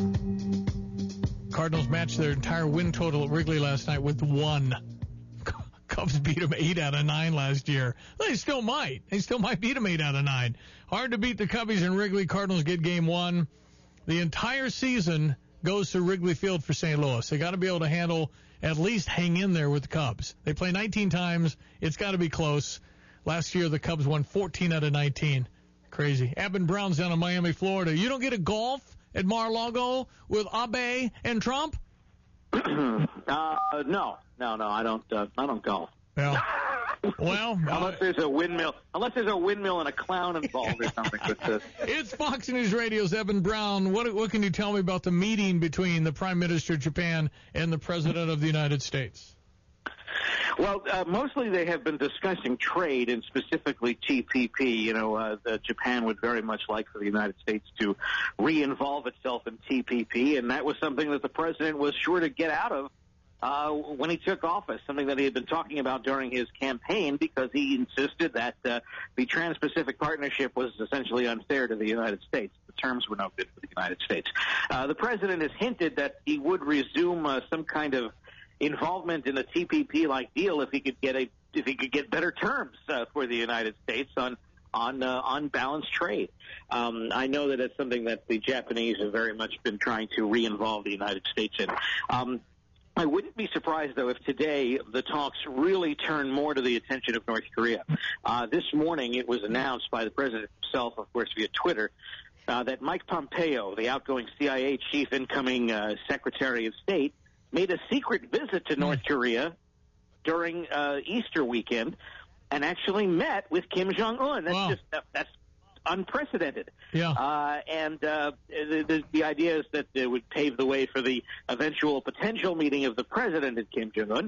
Cardinals matched their entire win total at Wrigley last night with one. Cubs beat them eight out of nine last year. They still might. They still might beat them eight out of nine. Hard to beat the Cubbies in Wrigley. Cardinals get game one. The entire season goes to Wrigley Field for Saint Louis. They got to be able to handle, at least hang in there with the Cubs. They play nineteen times. It's got to be close. Last year, the Cubs won fourteen out of nineteen. Crazy. Eben Brown's down in Miami, Florida. You don't get a golf at Mar-a-Lago with Abe and Trump? uh, no, no, no. I don't. Uh, I don't golf. Yeah. Well, unless there's a windmill, unless there's a windmill and a clown involved or something. With this. It's Fox News Radio's Eben Brown. What what can you tell me about the meeting between the Prime Minister of Japan and the President of the United States? Well, uh, mostly they have been discussing trade and specifically T P P. You know, uh, the, Japan would very much like for the United States to re-involve itself in T P P, and that was something that the President was sure to get out of Uh, when he took office, something that he had been talking about during his campaign because he insisted that uh, the Trans-Pacific Partnership was essentially unfair to the United States. The terms were no good for the United States. Uh, the president has hinted that he would resume uh, some kind of involvement in a T P P-like deal if he could get a if he could get better terms uh, for the United States on on uh, on balanced trade. Um, I know that it's something that the Japanese have very much been trying to re-involve the United States in. Um, I wouldn't be surprised, though, if today the talks really turn more to the attention of North Korea. Uh, this morning it was announced by the president himself, of course, via Twitter, uh, that Mike Pompeo, the outgoing C I A chief, incoming uh, Secretary of State, made a secret visit to North Korea during uh, Easter weekend and actually met with Kim Jong-un. That's wow. just that, that's unprecedented. Yeah. Uh, and uh, the, the, the idea is that it would pave the way for the eventual potential meeting of the president and Kim Jong-un.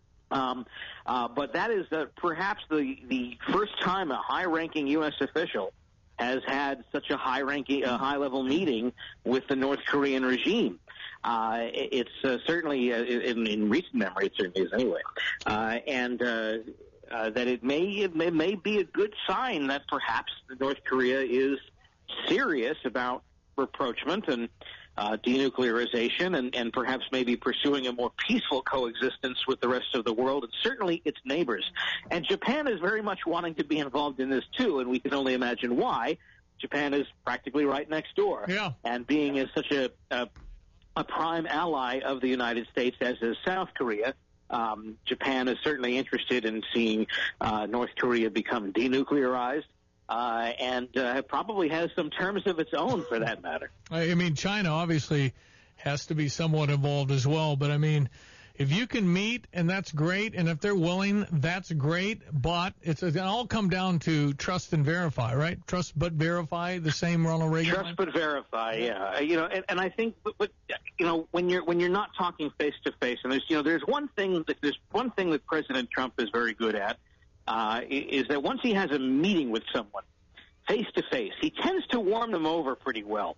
Um, uh, but that is uh, perhaps the, the first time a high-ranking U S official has had such a high-ranking, uh, high-level meeting with the North Korean regime. Uh, it's uh, certainly, uh, in, in recent memory, it certainly is anyway. Uh, and uh, uh, that it may, it may may be a good sign that perhaps North Korea is serious about rapprochement and uh, denuclearization and, and perhaps maybe pursuing a more peaceful coexistence with the rest of the world and certainly its neighbors. And Japan is very much wanting to be involved in this, too, and we can only imagine why. Japan is practically right next door. Yeah. And being as such a, a a prime ally of the United States, as is South Korea, um, Japan is certainly interested in seeing uh, North Korea become denuclearized. Uh, and uh, probably has some terms of its own, for that matter. I mean, China obviously has to be somewhat involved as well. But, I mean, if you can meet, and that's great, and if they're willing, that's great. But it's it all come down to trust and verify, right? Trust but verify, the same Ronald Reagan Trust line? but verify, yeah. You know, and, and I think, but, but you know, when you're when you're not talking face to face, and there's you know, there's one thing that there's one thing that President Trump is very good at. Uh, is that once he has a meeting with someone, face-to-face, he tends to warm them over pretty well.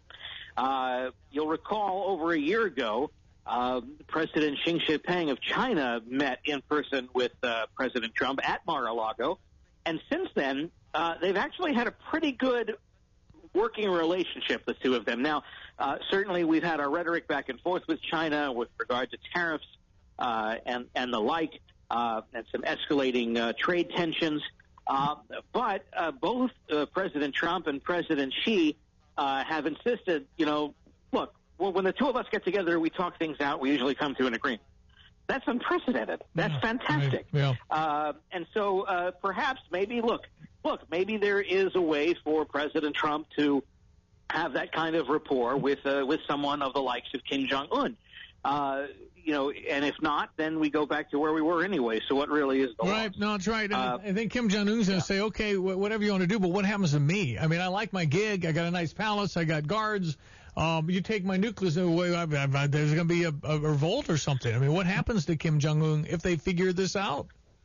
Uh, you'll recall over a year ago, uh, President Xi Jinping of China met in person with uh, President Trump at Mar-a-Lago, and since then, uh, they've actually had a pretty good working relationship, the two of them. Now, uh, certainly we've had our rhetoric back and forth with China with regard to tariffs uh, and, and the like, Uh, and some escalating uh, trade tensions. Uh, but uh, both uh, President Trump and President Xi uh, have insisted, you know, look, well, when the two of us get together, we talk things out. We usually come to an agreement. That's unprecedented. That's yeah, fantastic. Yeah. Uh, and so uh, perhaps maybe, look, look, maybe there is a way for President Trump to have that kind of rapport with uh, with someone of the likes of Kim Jong-un. Uh, you know, and if not, then we go back to where we were anyway. So what really is the Right, loss? no, that's right. And Uh, I think Kim Jong-un's going to yeah. say, okay, wh- whatever you want to do, but what happens to me? I mean, I like my gig. I got a nice palace. I got guards. Um, you take my nucleus away, I, I, I, there's going to be a, a revolt or something. I mean, what happens to Kim Jong-un if they figure this out?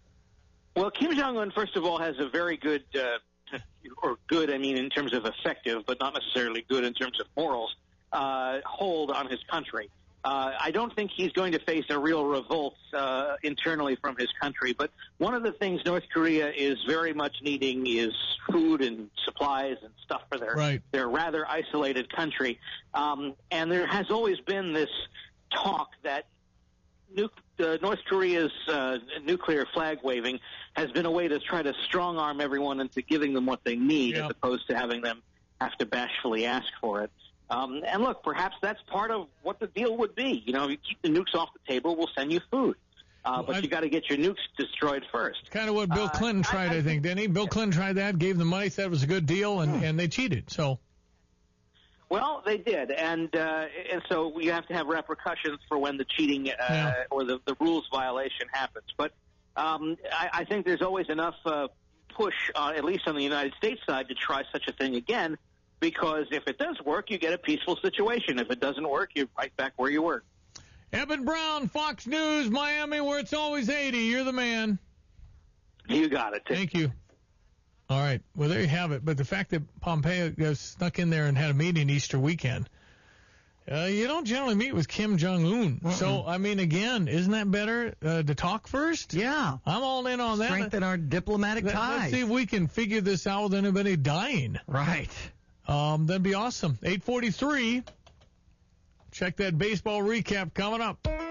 Well, Kim Jong-un, first of all, has a very good, uh, or good, I mean, in terms of effective, but not necessarily good in terms of morals, uh, hold on his country. Uh, I don't think he's going to face a real revolt uh, internally from his country. But one of the things North Korea is very much needing is food and supplies and stuff for their right. their rather isolated country. Um, and there has always been this talk that nu- uh, North Korea's uh, nuclear flag waving has been a way to try to strong arm everyone into giving them what they need, yeah. as opposed to having them have to bashfully ask for it. Um, and look, perhaps that's part of what the deal would be. You know, you keep the nukes off the table, we'll send you food. Uh, but I've, you got to get your nukes destroyed first. Kind of what Bill Uh, Clinton tried, I, I, I think, didn't he? Bill Clinton tried that, gave them money, said it was a good deal, and, and they cheated. So, well, they did, and uh, and so you have to have repercussions for when the cheating uh, yeah. or the, the rules violation happens. But um, I, I think there's always enough uh, push, uh, at least on the United States side, to try such a thing again. Because if it does work, you get a peaceful situation. If it doesn't work, you're right back where you were. Eben Brown, Fox News, Miami, where it's always eighty. You're the man. You got it. Thank you. All right. Well, there you have it. But the fact that Pompeo got snuck in there and had a meeting Easter weekend, uh, you don't generally meet with Kim Jong-un. Mm-mm. So, I mean, again, isn't that better uh, to talk first? Yeah. I'm all in on that. Strengthen our diplomatic Let, ties. Let's see if we can figure this out with anybody dying. Right. Um, that'd be awesome. eight forty-three. Check that baseball recap coming up.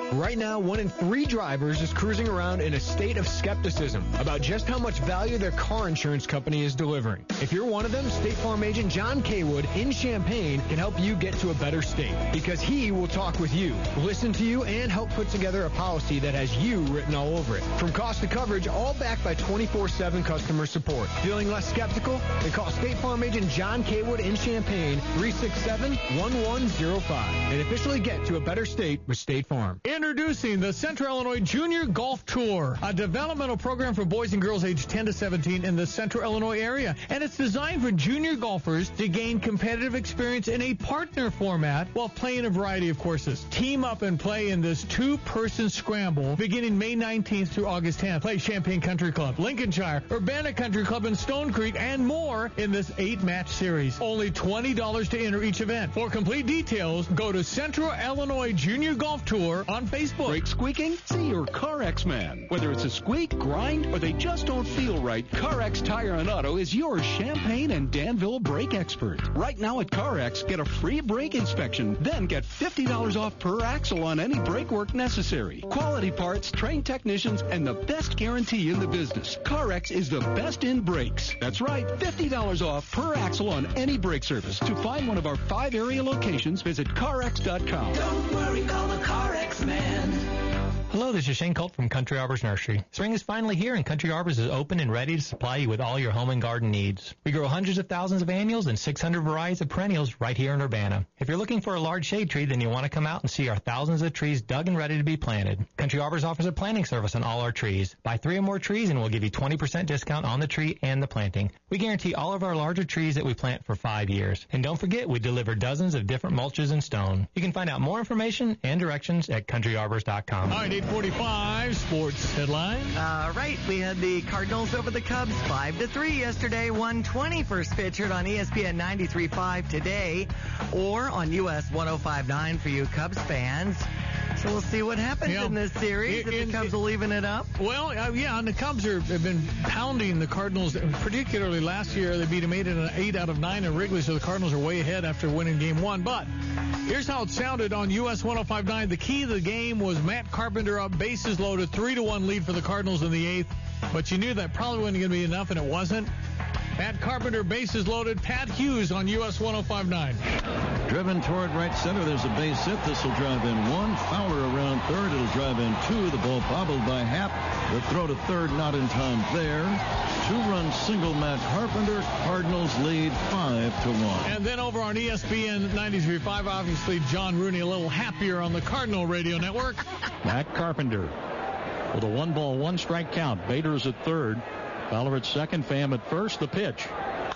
Right now, one in three drivers is cruising around in a state of skepticism about just how much value their car insurance company is delivering. If you're one of them, State Farm agent John Kaywood in Champaign can help you get to a better state because he will talk with you, listen to you, and help put together a policy that has you written all over it. From cost to coverage, all backed by twenty-four seven customer support. Feeling less skeptical? Then call State Farm agent John Kaywood in Champaign, three six seven, one one zero five, and officially get to a better state with State Farm. Introducing the Central Illinois Junior Golf Tour, a developmental program for boys and girls aged ten to seventeen in the Central Illinois area. And it's designed for junior golfers to gain competitive experience in a partner format while playing a variety of courses. Team up and play in this two-person scramble beginning May nineteenth through August tenth. Play Champaign Country Club, Lincolnshire, Urbana Country Club, and Stone Creek, and more in this eight-match series. Only twenty dollars to enter each event. For complete details, go to Central Illinois Junior Golf Tour on Facebook. Brake squeaking? See your CarX man. Whether it's a squeak, grind, or they just don't feel right, CarX Tire and Auto is your Champaign and Danville brake expert. Right now at CarX, get a free brake inspection, then get fifty dollars off per axle on any brake work necessary. Quality parts, trained technicians, and the best guarantee in the business. CarX is the best in brakes. That's right, fifty dollars off per axle on any brake service. To find one of our five area locations, visit CarX dot com. Don't worry, call the CarX man. Hello, this is Shane Colt from Country Arbors Nursery. Spring is finally here, and Country Arbors is open and ready to supply you with all your home and garden needs. We grow hundreds of thousands of annuals and six hundred varieties of perennials right here in Urbana. If you're looking for a large shade tree, then you'll want to come out and see our thousands of trees dug and ready to be planted. Country Arbors offers a planting service on all our trees. Buy three or more trees and we'll give you twenty percent discount on the tree and the planting. We guarantee all of our larger trees that we plant for five years. And don't forget, we deliver dozens of different mulches and stone. You can find out more information and directions at country arbors dot com. All right, eight forty-five sports headline. All right, we had the Cardinals over the Cubs five to three yesterday. one twenty first pitch heard on E S P N ninety-three point five today, or on U S one oh five point nine for you Cubs fans. So we'll see what happens yeah. in this series, if in, the Cubs will even it up. Well, uh, yeah, and the Cubs are, have been pounding the Cardinals, particularly last year. They beat them eight, and eight out of nine in Wrigley, so the Cardinals are way ahead after winning game one. But here's how it sounded on U S one oh five point nine. The key to the game was Matt Carpenter up, bases loaded, three to one lead for the Cardinals in the eighth. But you knew that probably wasn't going to be enough, and it wasn't. Matt Carpenter, bases loaded. Pat Hughes on U S one oh five point nine. Driven toward right center. There's a base hit. This will drive in one. Fowler around third. It'll drive in two. The ball bobbled by Happ. The throw to third not in time there. Two-run single Matt Carpenter. Cardinals lead five to one. And then over on E S P N ninety-three point five, obviously John Rooney a little happier on the Cardinal radio network. Matt Carpenter with a one-ball, one-strike count. Bader's at third. Fowler at second, Pham at first. The pitch.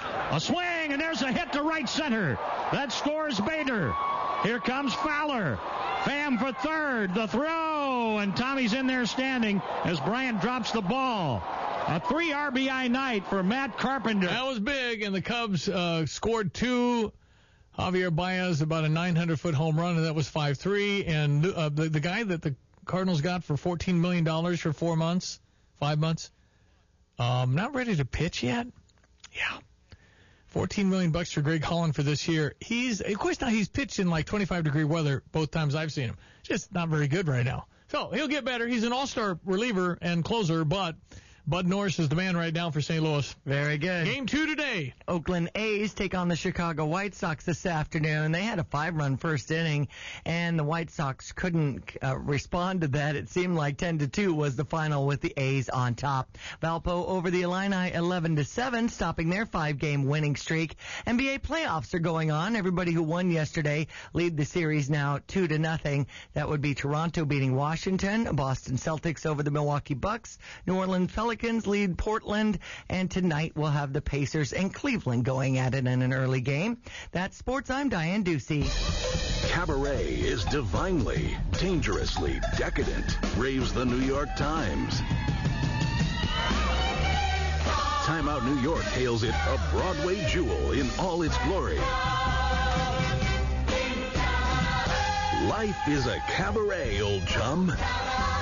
A swing, and there's a hit to right center. That scores Bader. Here comes Fowler. Pham for third. The throw, and Tommy's in there standing as Bryant drops the ball. A three R B I night for Matt Carpenter. That was big, and the Cubs uh, scored two. Javier Baez, about a nine hundred foot home run, and that was five three. And uh, the, the guy that the Cardinals got for fourteen million dollars for four months, five months, Um, not ready to pitch yet. Yeah. fourteen million bucks for Greg Holland for this year. He's, of course, now he's pitched in like twenty-five degree weather both times I've seen him. Just not very good right now. So he'll get better. He's an all-star reliever and closer, but Bud Norris is the man right now for Saint Louis. Very good. Game two today. Oakland A's take on the Chicago White Sox this afternoon. They had a five-run first inning, and the White Sox couldn't uh, respond to that. It seemed like ten to two was the final with the A's on top. Valpo over the Illini eleven to seven, stopping their five-game winning streak. N B A playoffs are going on. Everybody who won yesterday lead the series now two to nothing. That would be Toronto beating Washington, Boston Celtics over the Milwaukee Bucks, New Orleans Pelicans lead Portland, and tonight we'll have the Pacers and Cleveland going at it in an early game. That's sports. I'm Diane Ducey. Cabaret is divinely, dangerously decadent, raves the New York Times. Time Out New York hails it a Broadway jewel in all its glory. Life is a cabaret, old chum.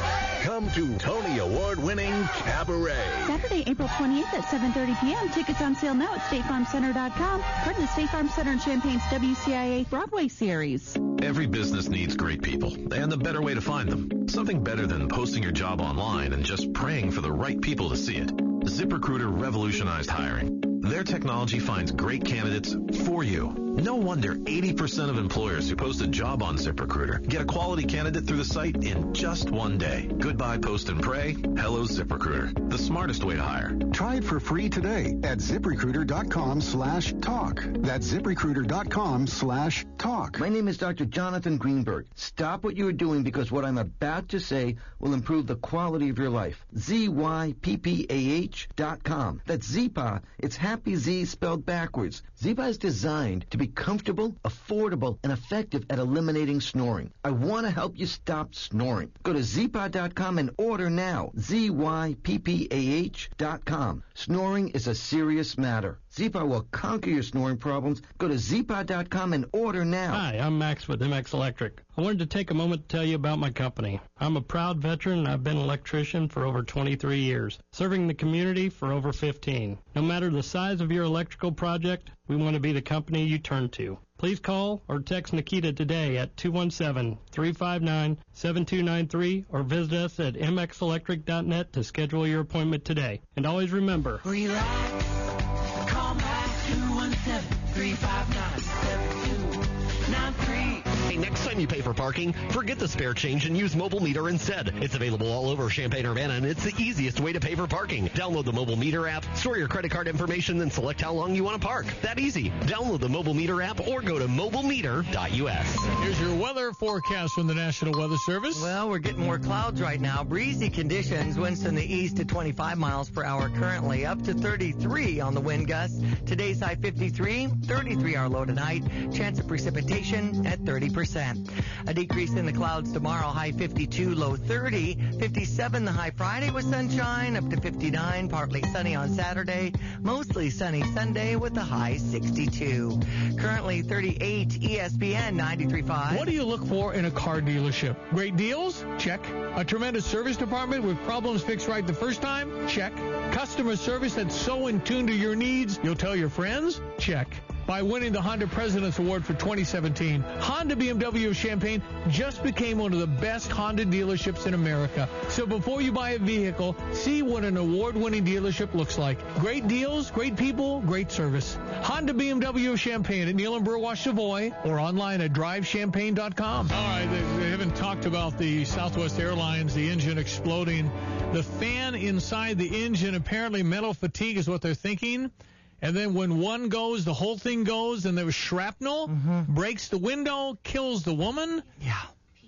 Come to Tony Award-winning Cabaret. Saturday, April twenty-eighth at seven thirty p.m. Tickets on sale now at state farm center dot com. Part of the State Farm Center and Champagne's W C I A Broadway series. Every business needs great people, and the better way to find them. Something better than posting your job online and just praying for the right people to see it. ZipRecruiter revolutionized hiring. Their technology finds great candidates for you. No wonder eighty percent of employers who post a job on ZipRecruiter get a quality candidate through the site in just one day. Goodbye post and pray. Hello ZipRecruiter. The smartest way to hire. Try it for free today at ZipRecruiter.com slash talk. That's ZipRecruiter.com slash talk. My name is Doctor Jonathan Greenberg. Stop what you are doing because what I'm about to say will improve the quality of your life. Z Y P P A H dot com. That's Z-P-A. It's Happy Z spelled backwards. Z-P-A is designed to be comfortable, affordable, and effective at eliminating snoring. I want to help you stop snoring. Go to Z P A dot com and order now. Z Y P P A H dot com. Snoring is a serious matter. Z-P-A will conquer your snoring problems. Go to Z P A dot com and order now. Hi, I'm Max with M X Electric. I wanted to take a moment to tell you about my company. I'm a proud veteran and I've been an electrician for over twenty-three years, serving the community for over fifteen. No matter the size of your electrical project, we want to be the company you turn to. Please call or text Nikita today at two one seven, three five nine, seven two nine three or visit us at m x electric dot net to schedule your appointment today. And always remember, relax, call back two one seven, three five nine, seven two nine three. Hey, next time you pay for parking, forget the spare change and use Mobile Meter instead. It's available all over Champaign-Urbana, and it's the easiest way to pay for parking. Download the Mobile Meter app, store your credit card information, then select how long you want to park. That easy. Download the Mobile Meter app or go to mobile meter dot u s. Here's your weather forecast from the National Weather Service. Well, we're getting more clouds right now. Breezy conditions. Winds in the east to twenty-five miles per hour currently, up to thirty-three on the wind gusts. Today's high fifty-three, thirty-three our low tonight. Chance of precipitation at thirty percent. A decrease in the clouds tomorrow, high fifty-two, low thirty. fifty-seven the high Friday with sunshine, up to fifty-nine. Partly sunny on Saturday. Mostly sunny Sunday with a high sixty-two. Currently thirty-eight, E S P N ninety-three point five. What do you look for in a car dealership? Great deals? Check. A tremendous service department with problems fixed right the first time? Check. Customer service that's so in tune to your needs, you'll tell your friends? Check. By winning the Honda President's Award for twenty seventeen, Honda B M W of Champaign just became one of the best Honda dealerships in America. So before you buy a vehicle, see what an award-winning dealership looks like. Great deals, great people, great service. Honda B M W of Champaign at Neal and Burwash Savoy or online at drive champaign dot com. All right, they, they haven't talked about the Southwest Airlines, the engine exploding. The fan inside the engine, apparently mental fatigue is what they're thinking. And then when one goes, the whole thing goes, and there was shrapnel, mm-hmm. breaks the window, kills the woman. Yeah.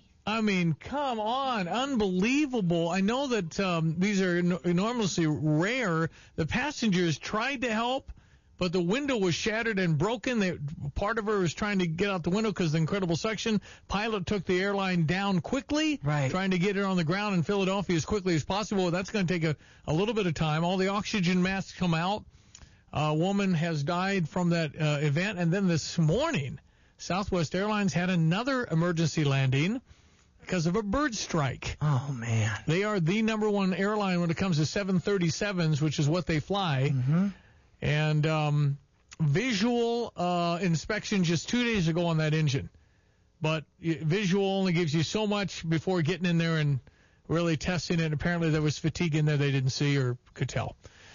I mean, come on. Unbelievable. I know that um, these are en- enormously rare. The passengers tried to help, but the window was shattered and broken. They, part of her was trying to get out the window because of the incredible suction. Pilot took the airline down quickly, right. trying to get her on the ground in Philadelphia as quickly as possible. That's going to take a, a little bit of time. All the oxygen masks come out. A woman has died from that uh, event. And then this morning, Southwest Airlines had another emergency landing because of a bird strike. Oh, man. They are the number one airline when it comes to seven thirty-sevens, which is what they fly. Mm-hmm. And um, visual uh, inspection just two days ago on that engine. But visual only gives you so much before getting in there and really testing it. Apparently there was fatigue in there they didn't see or could tell.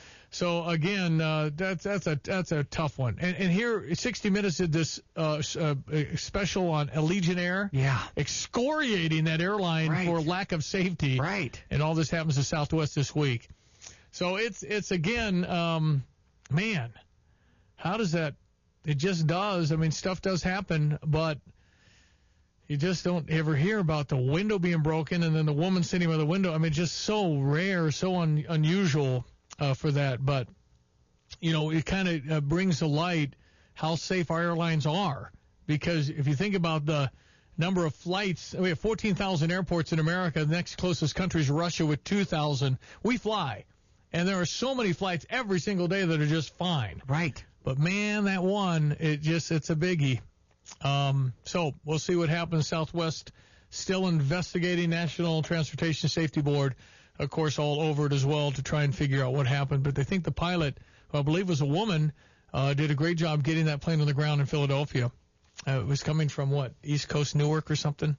So again, uh, that's that's a that's a tough one. And, and here, sixty minutes did this uh, uh, special on Allegiant Air, yeah, excoriating that airline right. for lack of safety. Right. And all this happens to Southwest this week. So it's it's again, um, man, how does that? It just does. I mean, stuff does happen, but you just don't ever hear about the window being broken and then the woman sitting by the window. I mean, just so rare, so un, unusual. Uh, for that, but you know, it kind of uh, brings to light how safe our airlines are, because if you think about the number of flights, we have fourteen thousand airports in America. The next closest country is Russia with two thousand. We fly, and there are so many flights every single day that are just fine. Right. But man, that one, it just it's a biggie. Um, so we'll see what happens. Southwest still investigating. National Transportation Safety Board, of course, all over it as well to try and figure out what happened. But they think the pilot, who I believe was a woman, uh, did a great job getting that plane on the ground in Philadelphia. Uh, it was coming from, what, East Coast Newark or something?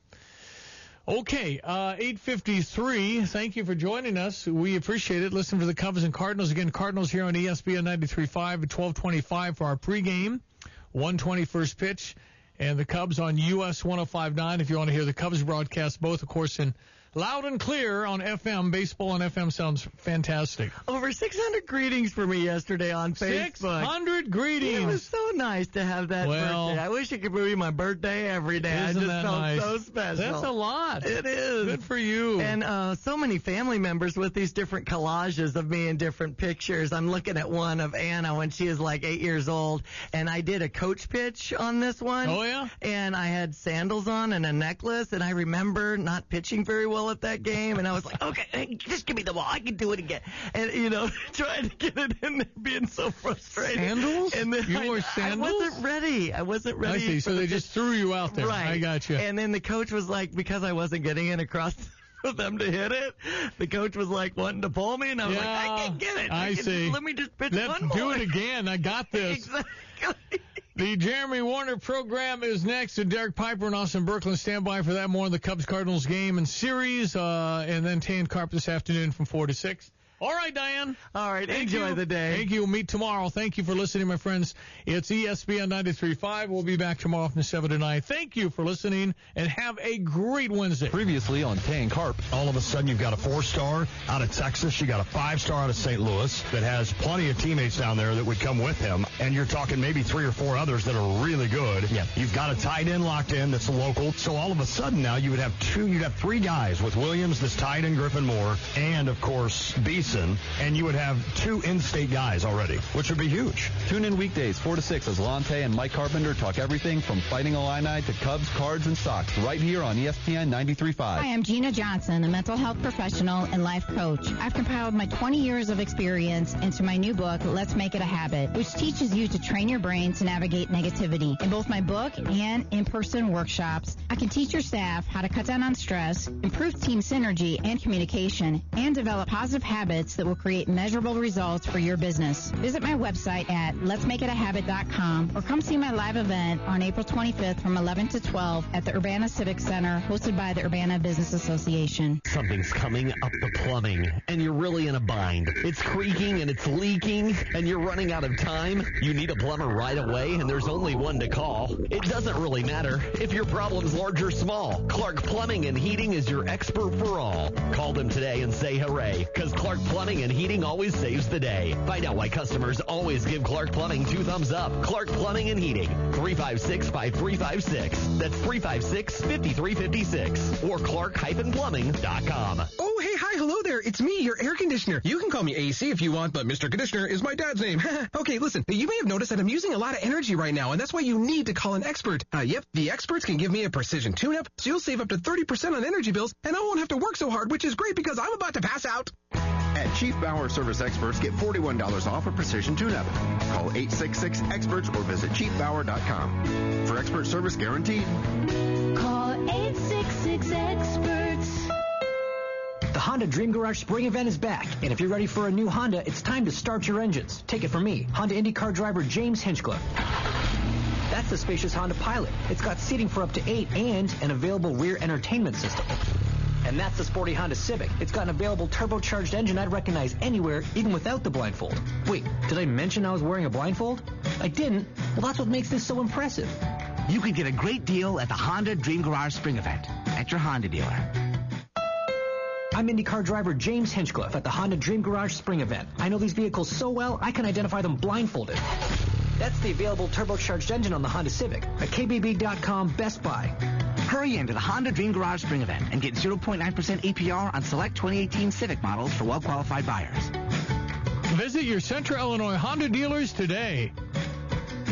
Okay, uh, eight fifty-three. Thank you for joining us. We appreciate it. Listen for the Cubs and Cardinals. Again, Cardinals here on E S P N ninety-three point five at twelve twenty-five for our pregame. one twenty first pitch. And the Cubs on U S one oh five point nine if you want to hear the Cubs broadcast, both, of course, in loud and clear on F M. Baseball on F M sounds fantastic. Over six hundred greetings for me yesterday on Facebook. six hundred greetings. It was so nice to have that well, birthday. I wish it could be my birthday every day. I just that felt nice? so special. That's a lot. It is. Good for you. And uh, so many family members with these different collages of me in different pictures. I'm looking at one of Anna when she was like eight years old, and I did a coach pitch on this one. Oh, yeah? And I had sandals on and a necklace, and I remember not pitching very well at that game, and I was like, okay, hey, just give me the ball. I can do it again. And, you know, trying to get it in there, being so frustrated. Sandals? And then you I, wore sandals? I wasn't ready. I wasn't ready. I see. So the they just threw you out there. Right. I got you. And then the coach was like, because I wasn't getting it across for them to hit it, the coach was like wanting to pull me, and I was yeah, like, I can't get it. I, I can, see. Let me just pitch Let's one more. do it again. I got this. Exactly. The Jeremy Warner program is next, and Derek Piper and Austin Berkland stand by for that. More on the Cubs-Cardinals game and series, uh, and then Tan Carp this afternoon from four to six. All right, Diane. All right, Thank enjoy you. the day. Thank you. We'll meet tomorrow. Thank you for listening, my friends. It's E S P N ninety-three point five. We'll be back tomorrow from seven to nine. Thank you for listening, and have a great Wednesday. Previously on Tan Carp, all of a sudden you've got a four-star out of Texas. You got a five-star out of Saint Louis that has plenty of teammates down there that would come with him, and you're talking maybe three or four others that are really good. Yeah. You've got a tight end locked in that's local. So all of a sudden now you would have two, you'd have three guys with Williams, this tight end Griffin Moore, and, of course, Beeson, and you would have two in-state guys already, which would be huge. Tune in weekdays, four to six, as Lante and Mike Carpenter talk everything from Fighting Illini to Cubs, Cards, and Sox, right here on E S P N ninety-three point five. Hi, I'm Gina Johnson, a mental health professional and life coach. I've compiled my twenty years of experience into my new book, Let's Make It a Habit, which teaches you to train your brain to navigate negativity. In both my book and in-person workshops, I can teach your staff how to cut down on stress, improve team synergy and communication, and develop positive habits that will create measurable results for your business. Visit my website at lets make it a habit dot com or come see my live event on April twenty-fifth from eleven to twelve at the Urbana Civic Center, hosted by the Urbana Business Association. Something's coming up the plumbing, and you're really in a bind. It's creaking and it's leaking, and you're running out of time. You need a plumber right away, and there's only one to call. It doesn't really matter if your problem's large or small. Clark Plumbing and Heating is your expert for all. Call them today and say hooray, because Clark Plumbing and Heating always saves the day. Find out why customers always give Clark Plumbing two thumbs up. Clark Plumbing and Heating, three five six, five three five six. That's three five six, five three five six. Or clark dash plumbing dot com. Oh, hey, hi, hello there. It's me, your air conditioner. You can call me A C if you want, but Mister Conditioner is my dad's name. Okay, listen, you may have noticed that I'm using a lot of energy right now, and that's why you need to call an expert. Uh, yep, the experts can give me a precision tune-up, so you'll save up to thirty percent on energy bills, and I won't have to work so hard, which is great because I'm about to pass out. At Chief Bauer Service Experts, get forty-one dollars off a precision tune-up. Call eight six six, experts or visit cheap bauer dot com. For expert service guaranteed. Call eight six six, experts. The Honda Dream Garage Spring Event is back, and if you're ready for a new Honda, it's time to start your engines. Take it from me, Honda IndyCar driver James Hinchcliffe. That's the spacious Honda Pilot. It's got seating for up to eight and an available rear entertainment system. And that's the sporty Honda Civic. It's got an available turbocharged engine I'd recognize anywhere, even without the blindfold. Wait, did I mention I was wearing a blindfold? I didn't. Well, that's what makes this so impressive. You can get a great deal at the Honda Dream Garage Spring Event at your Honda dealer. I'm IndyCar driver James Hinchcliffe at the Honda Dream Garage Spring Event. I know these vehicles so well, I can identify them blindfolded. That's the available turbocharged engine on the Honda Civic. A K B B dot com Best Buy. Hurry into the Honda Dream Garage Spring Event and get zero point nine percent A P R on select twenty eighteen Civic models for well-qualified buyers. Visit your Central Illinois Honda dealers today.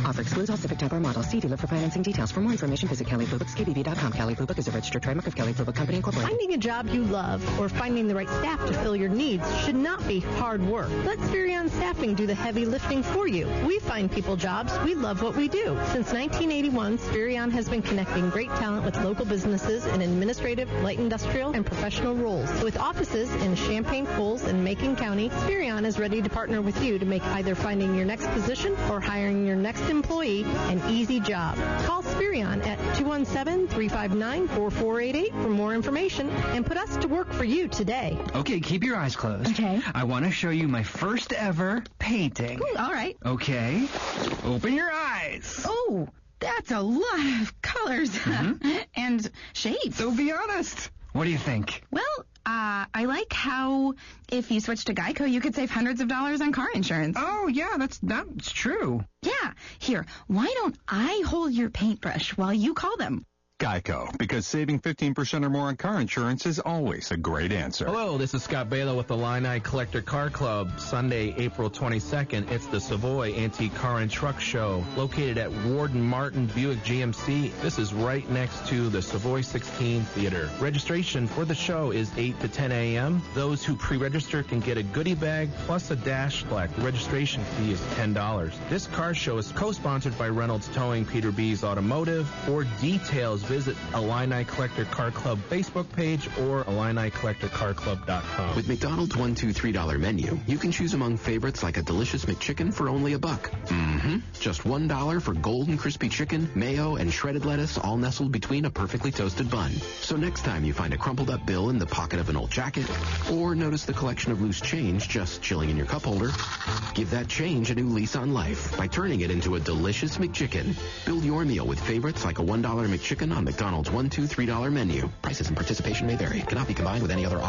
Offer excludes all Civic Type R models. See dealer for financing details. For more information, visit Kelly Blue Books, K B B dot com. Kelly Blue Book is a registered trademark of Kelly Blue Book Company, Incorporated. Finding a job you love or finding the right staff to fill your needs should not be hard work. Let Spirion Staffing do the heavy lifting for you. We find people jobs. We love what we do. Since nineteen eighty-one, Spirion has been connecting great talent with local businesses in administrative, light industrial, and professional roles. With offices in Champaign, Coles, and Macon County, Spirion is ready to partner with you to make either finding your next position or hiring your next employee an easy job. Call Spirion at two one seven, three five nine, four four eight eight for more information and put us to work for you today. Okay, keep your eyes closed. Okay. I want to show you my first ever painting. Ooh, all right. Okay. Open your eyes. Oh, that's a lot of colors Mm-hmm. and shades. So be honest. What do you think? Well, uh, I like how if you switch to Geico, you could save hundreds of dollars on car insurance. Oh, yeah, that's that's true. Yeah. Here, why don't I hold your paintbrush while you call them? Geico, because saving fifteen percent or more on car insurance is always a great answer. Hello, this is Scott Bala with the Illini Collector Car Club. Sunday, April twenty-second, it's the Savoy Antique Car and Truck Show, located at Warden Martin Buick G M C. This is right next to the Savoy sixteen Theater. Registration for the show is eight to ten a.m. Those who pre-register can get a goodie bag plus a dash black. The registration fee is ten dollars. This car show is co-sponsored by Reynolds Towing, Peter B's Automotive. For details, visit Illini Collector Car Club Facebook page or Illini Collector Car Club dot com. With McDonald's one two three dollar menu, you can choose among favorites like a delicious McChicken for only a buck. Mm-hmm. Just one dollar for golden crispy chicken, mayo, and shredded lettuce, all nestled between a perfectly toasted bun. So next time you find a crumpled up bill in the pocket of an old jacket, or notice the collection of loose change just chilling in your cup holder, give that change a new lease on life by turning it into a delicious McChicken. Build your meal with favorites like a one dollar McChicken on McDonald's one two three dollar menu. Prices and participation may vary. Cannot be combined with any other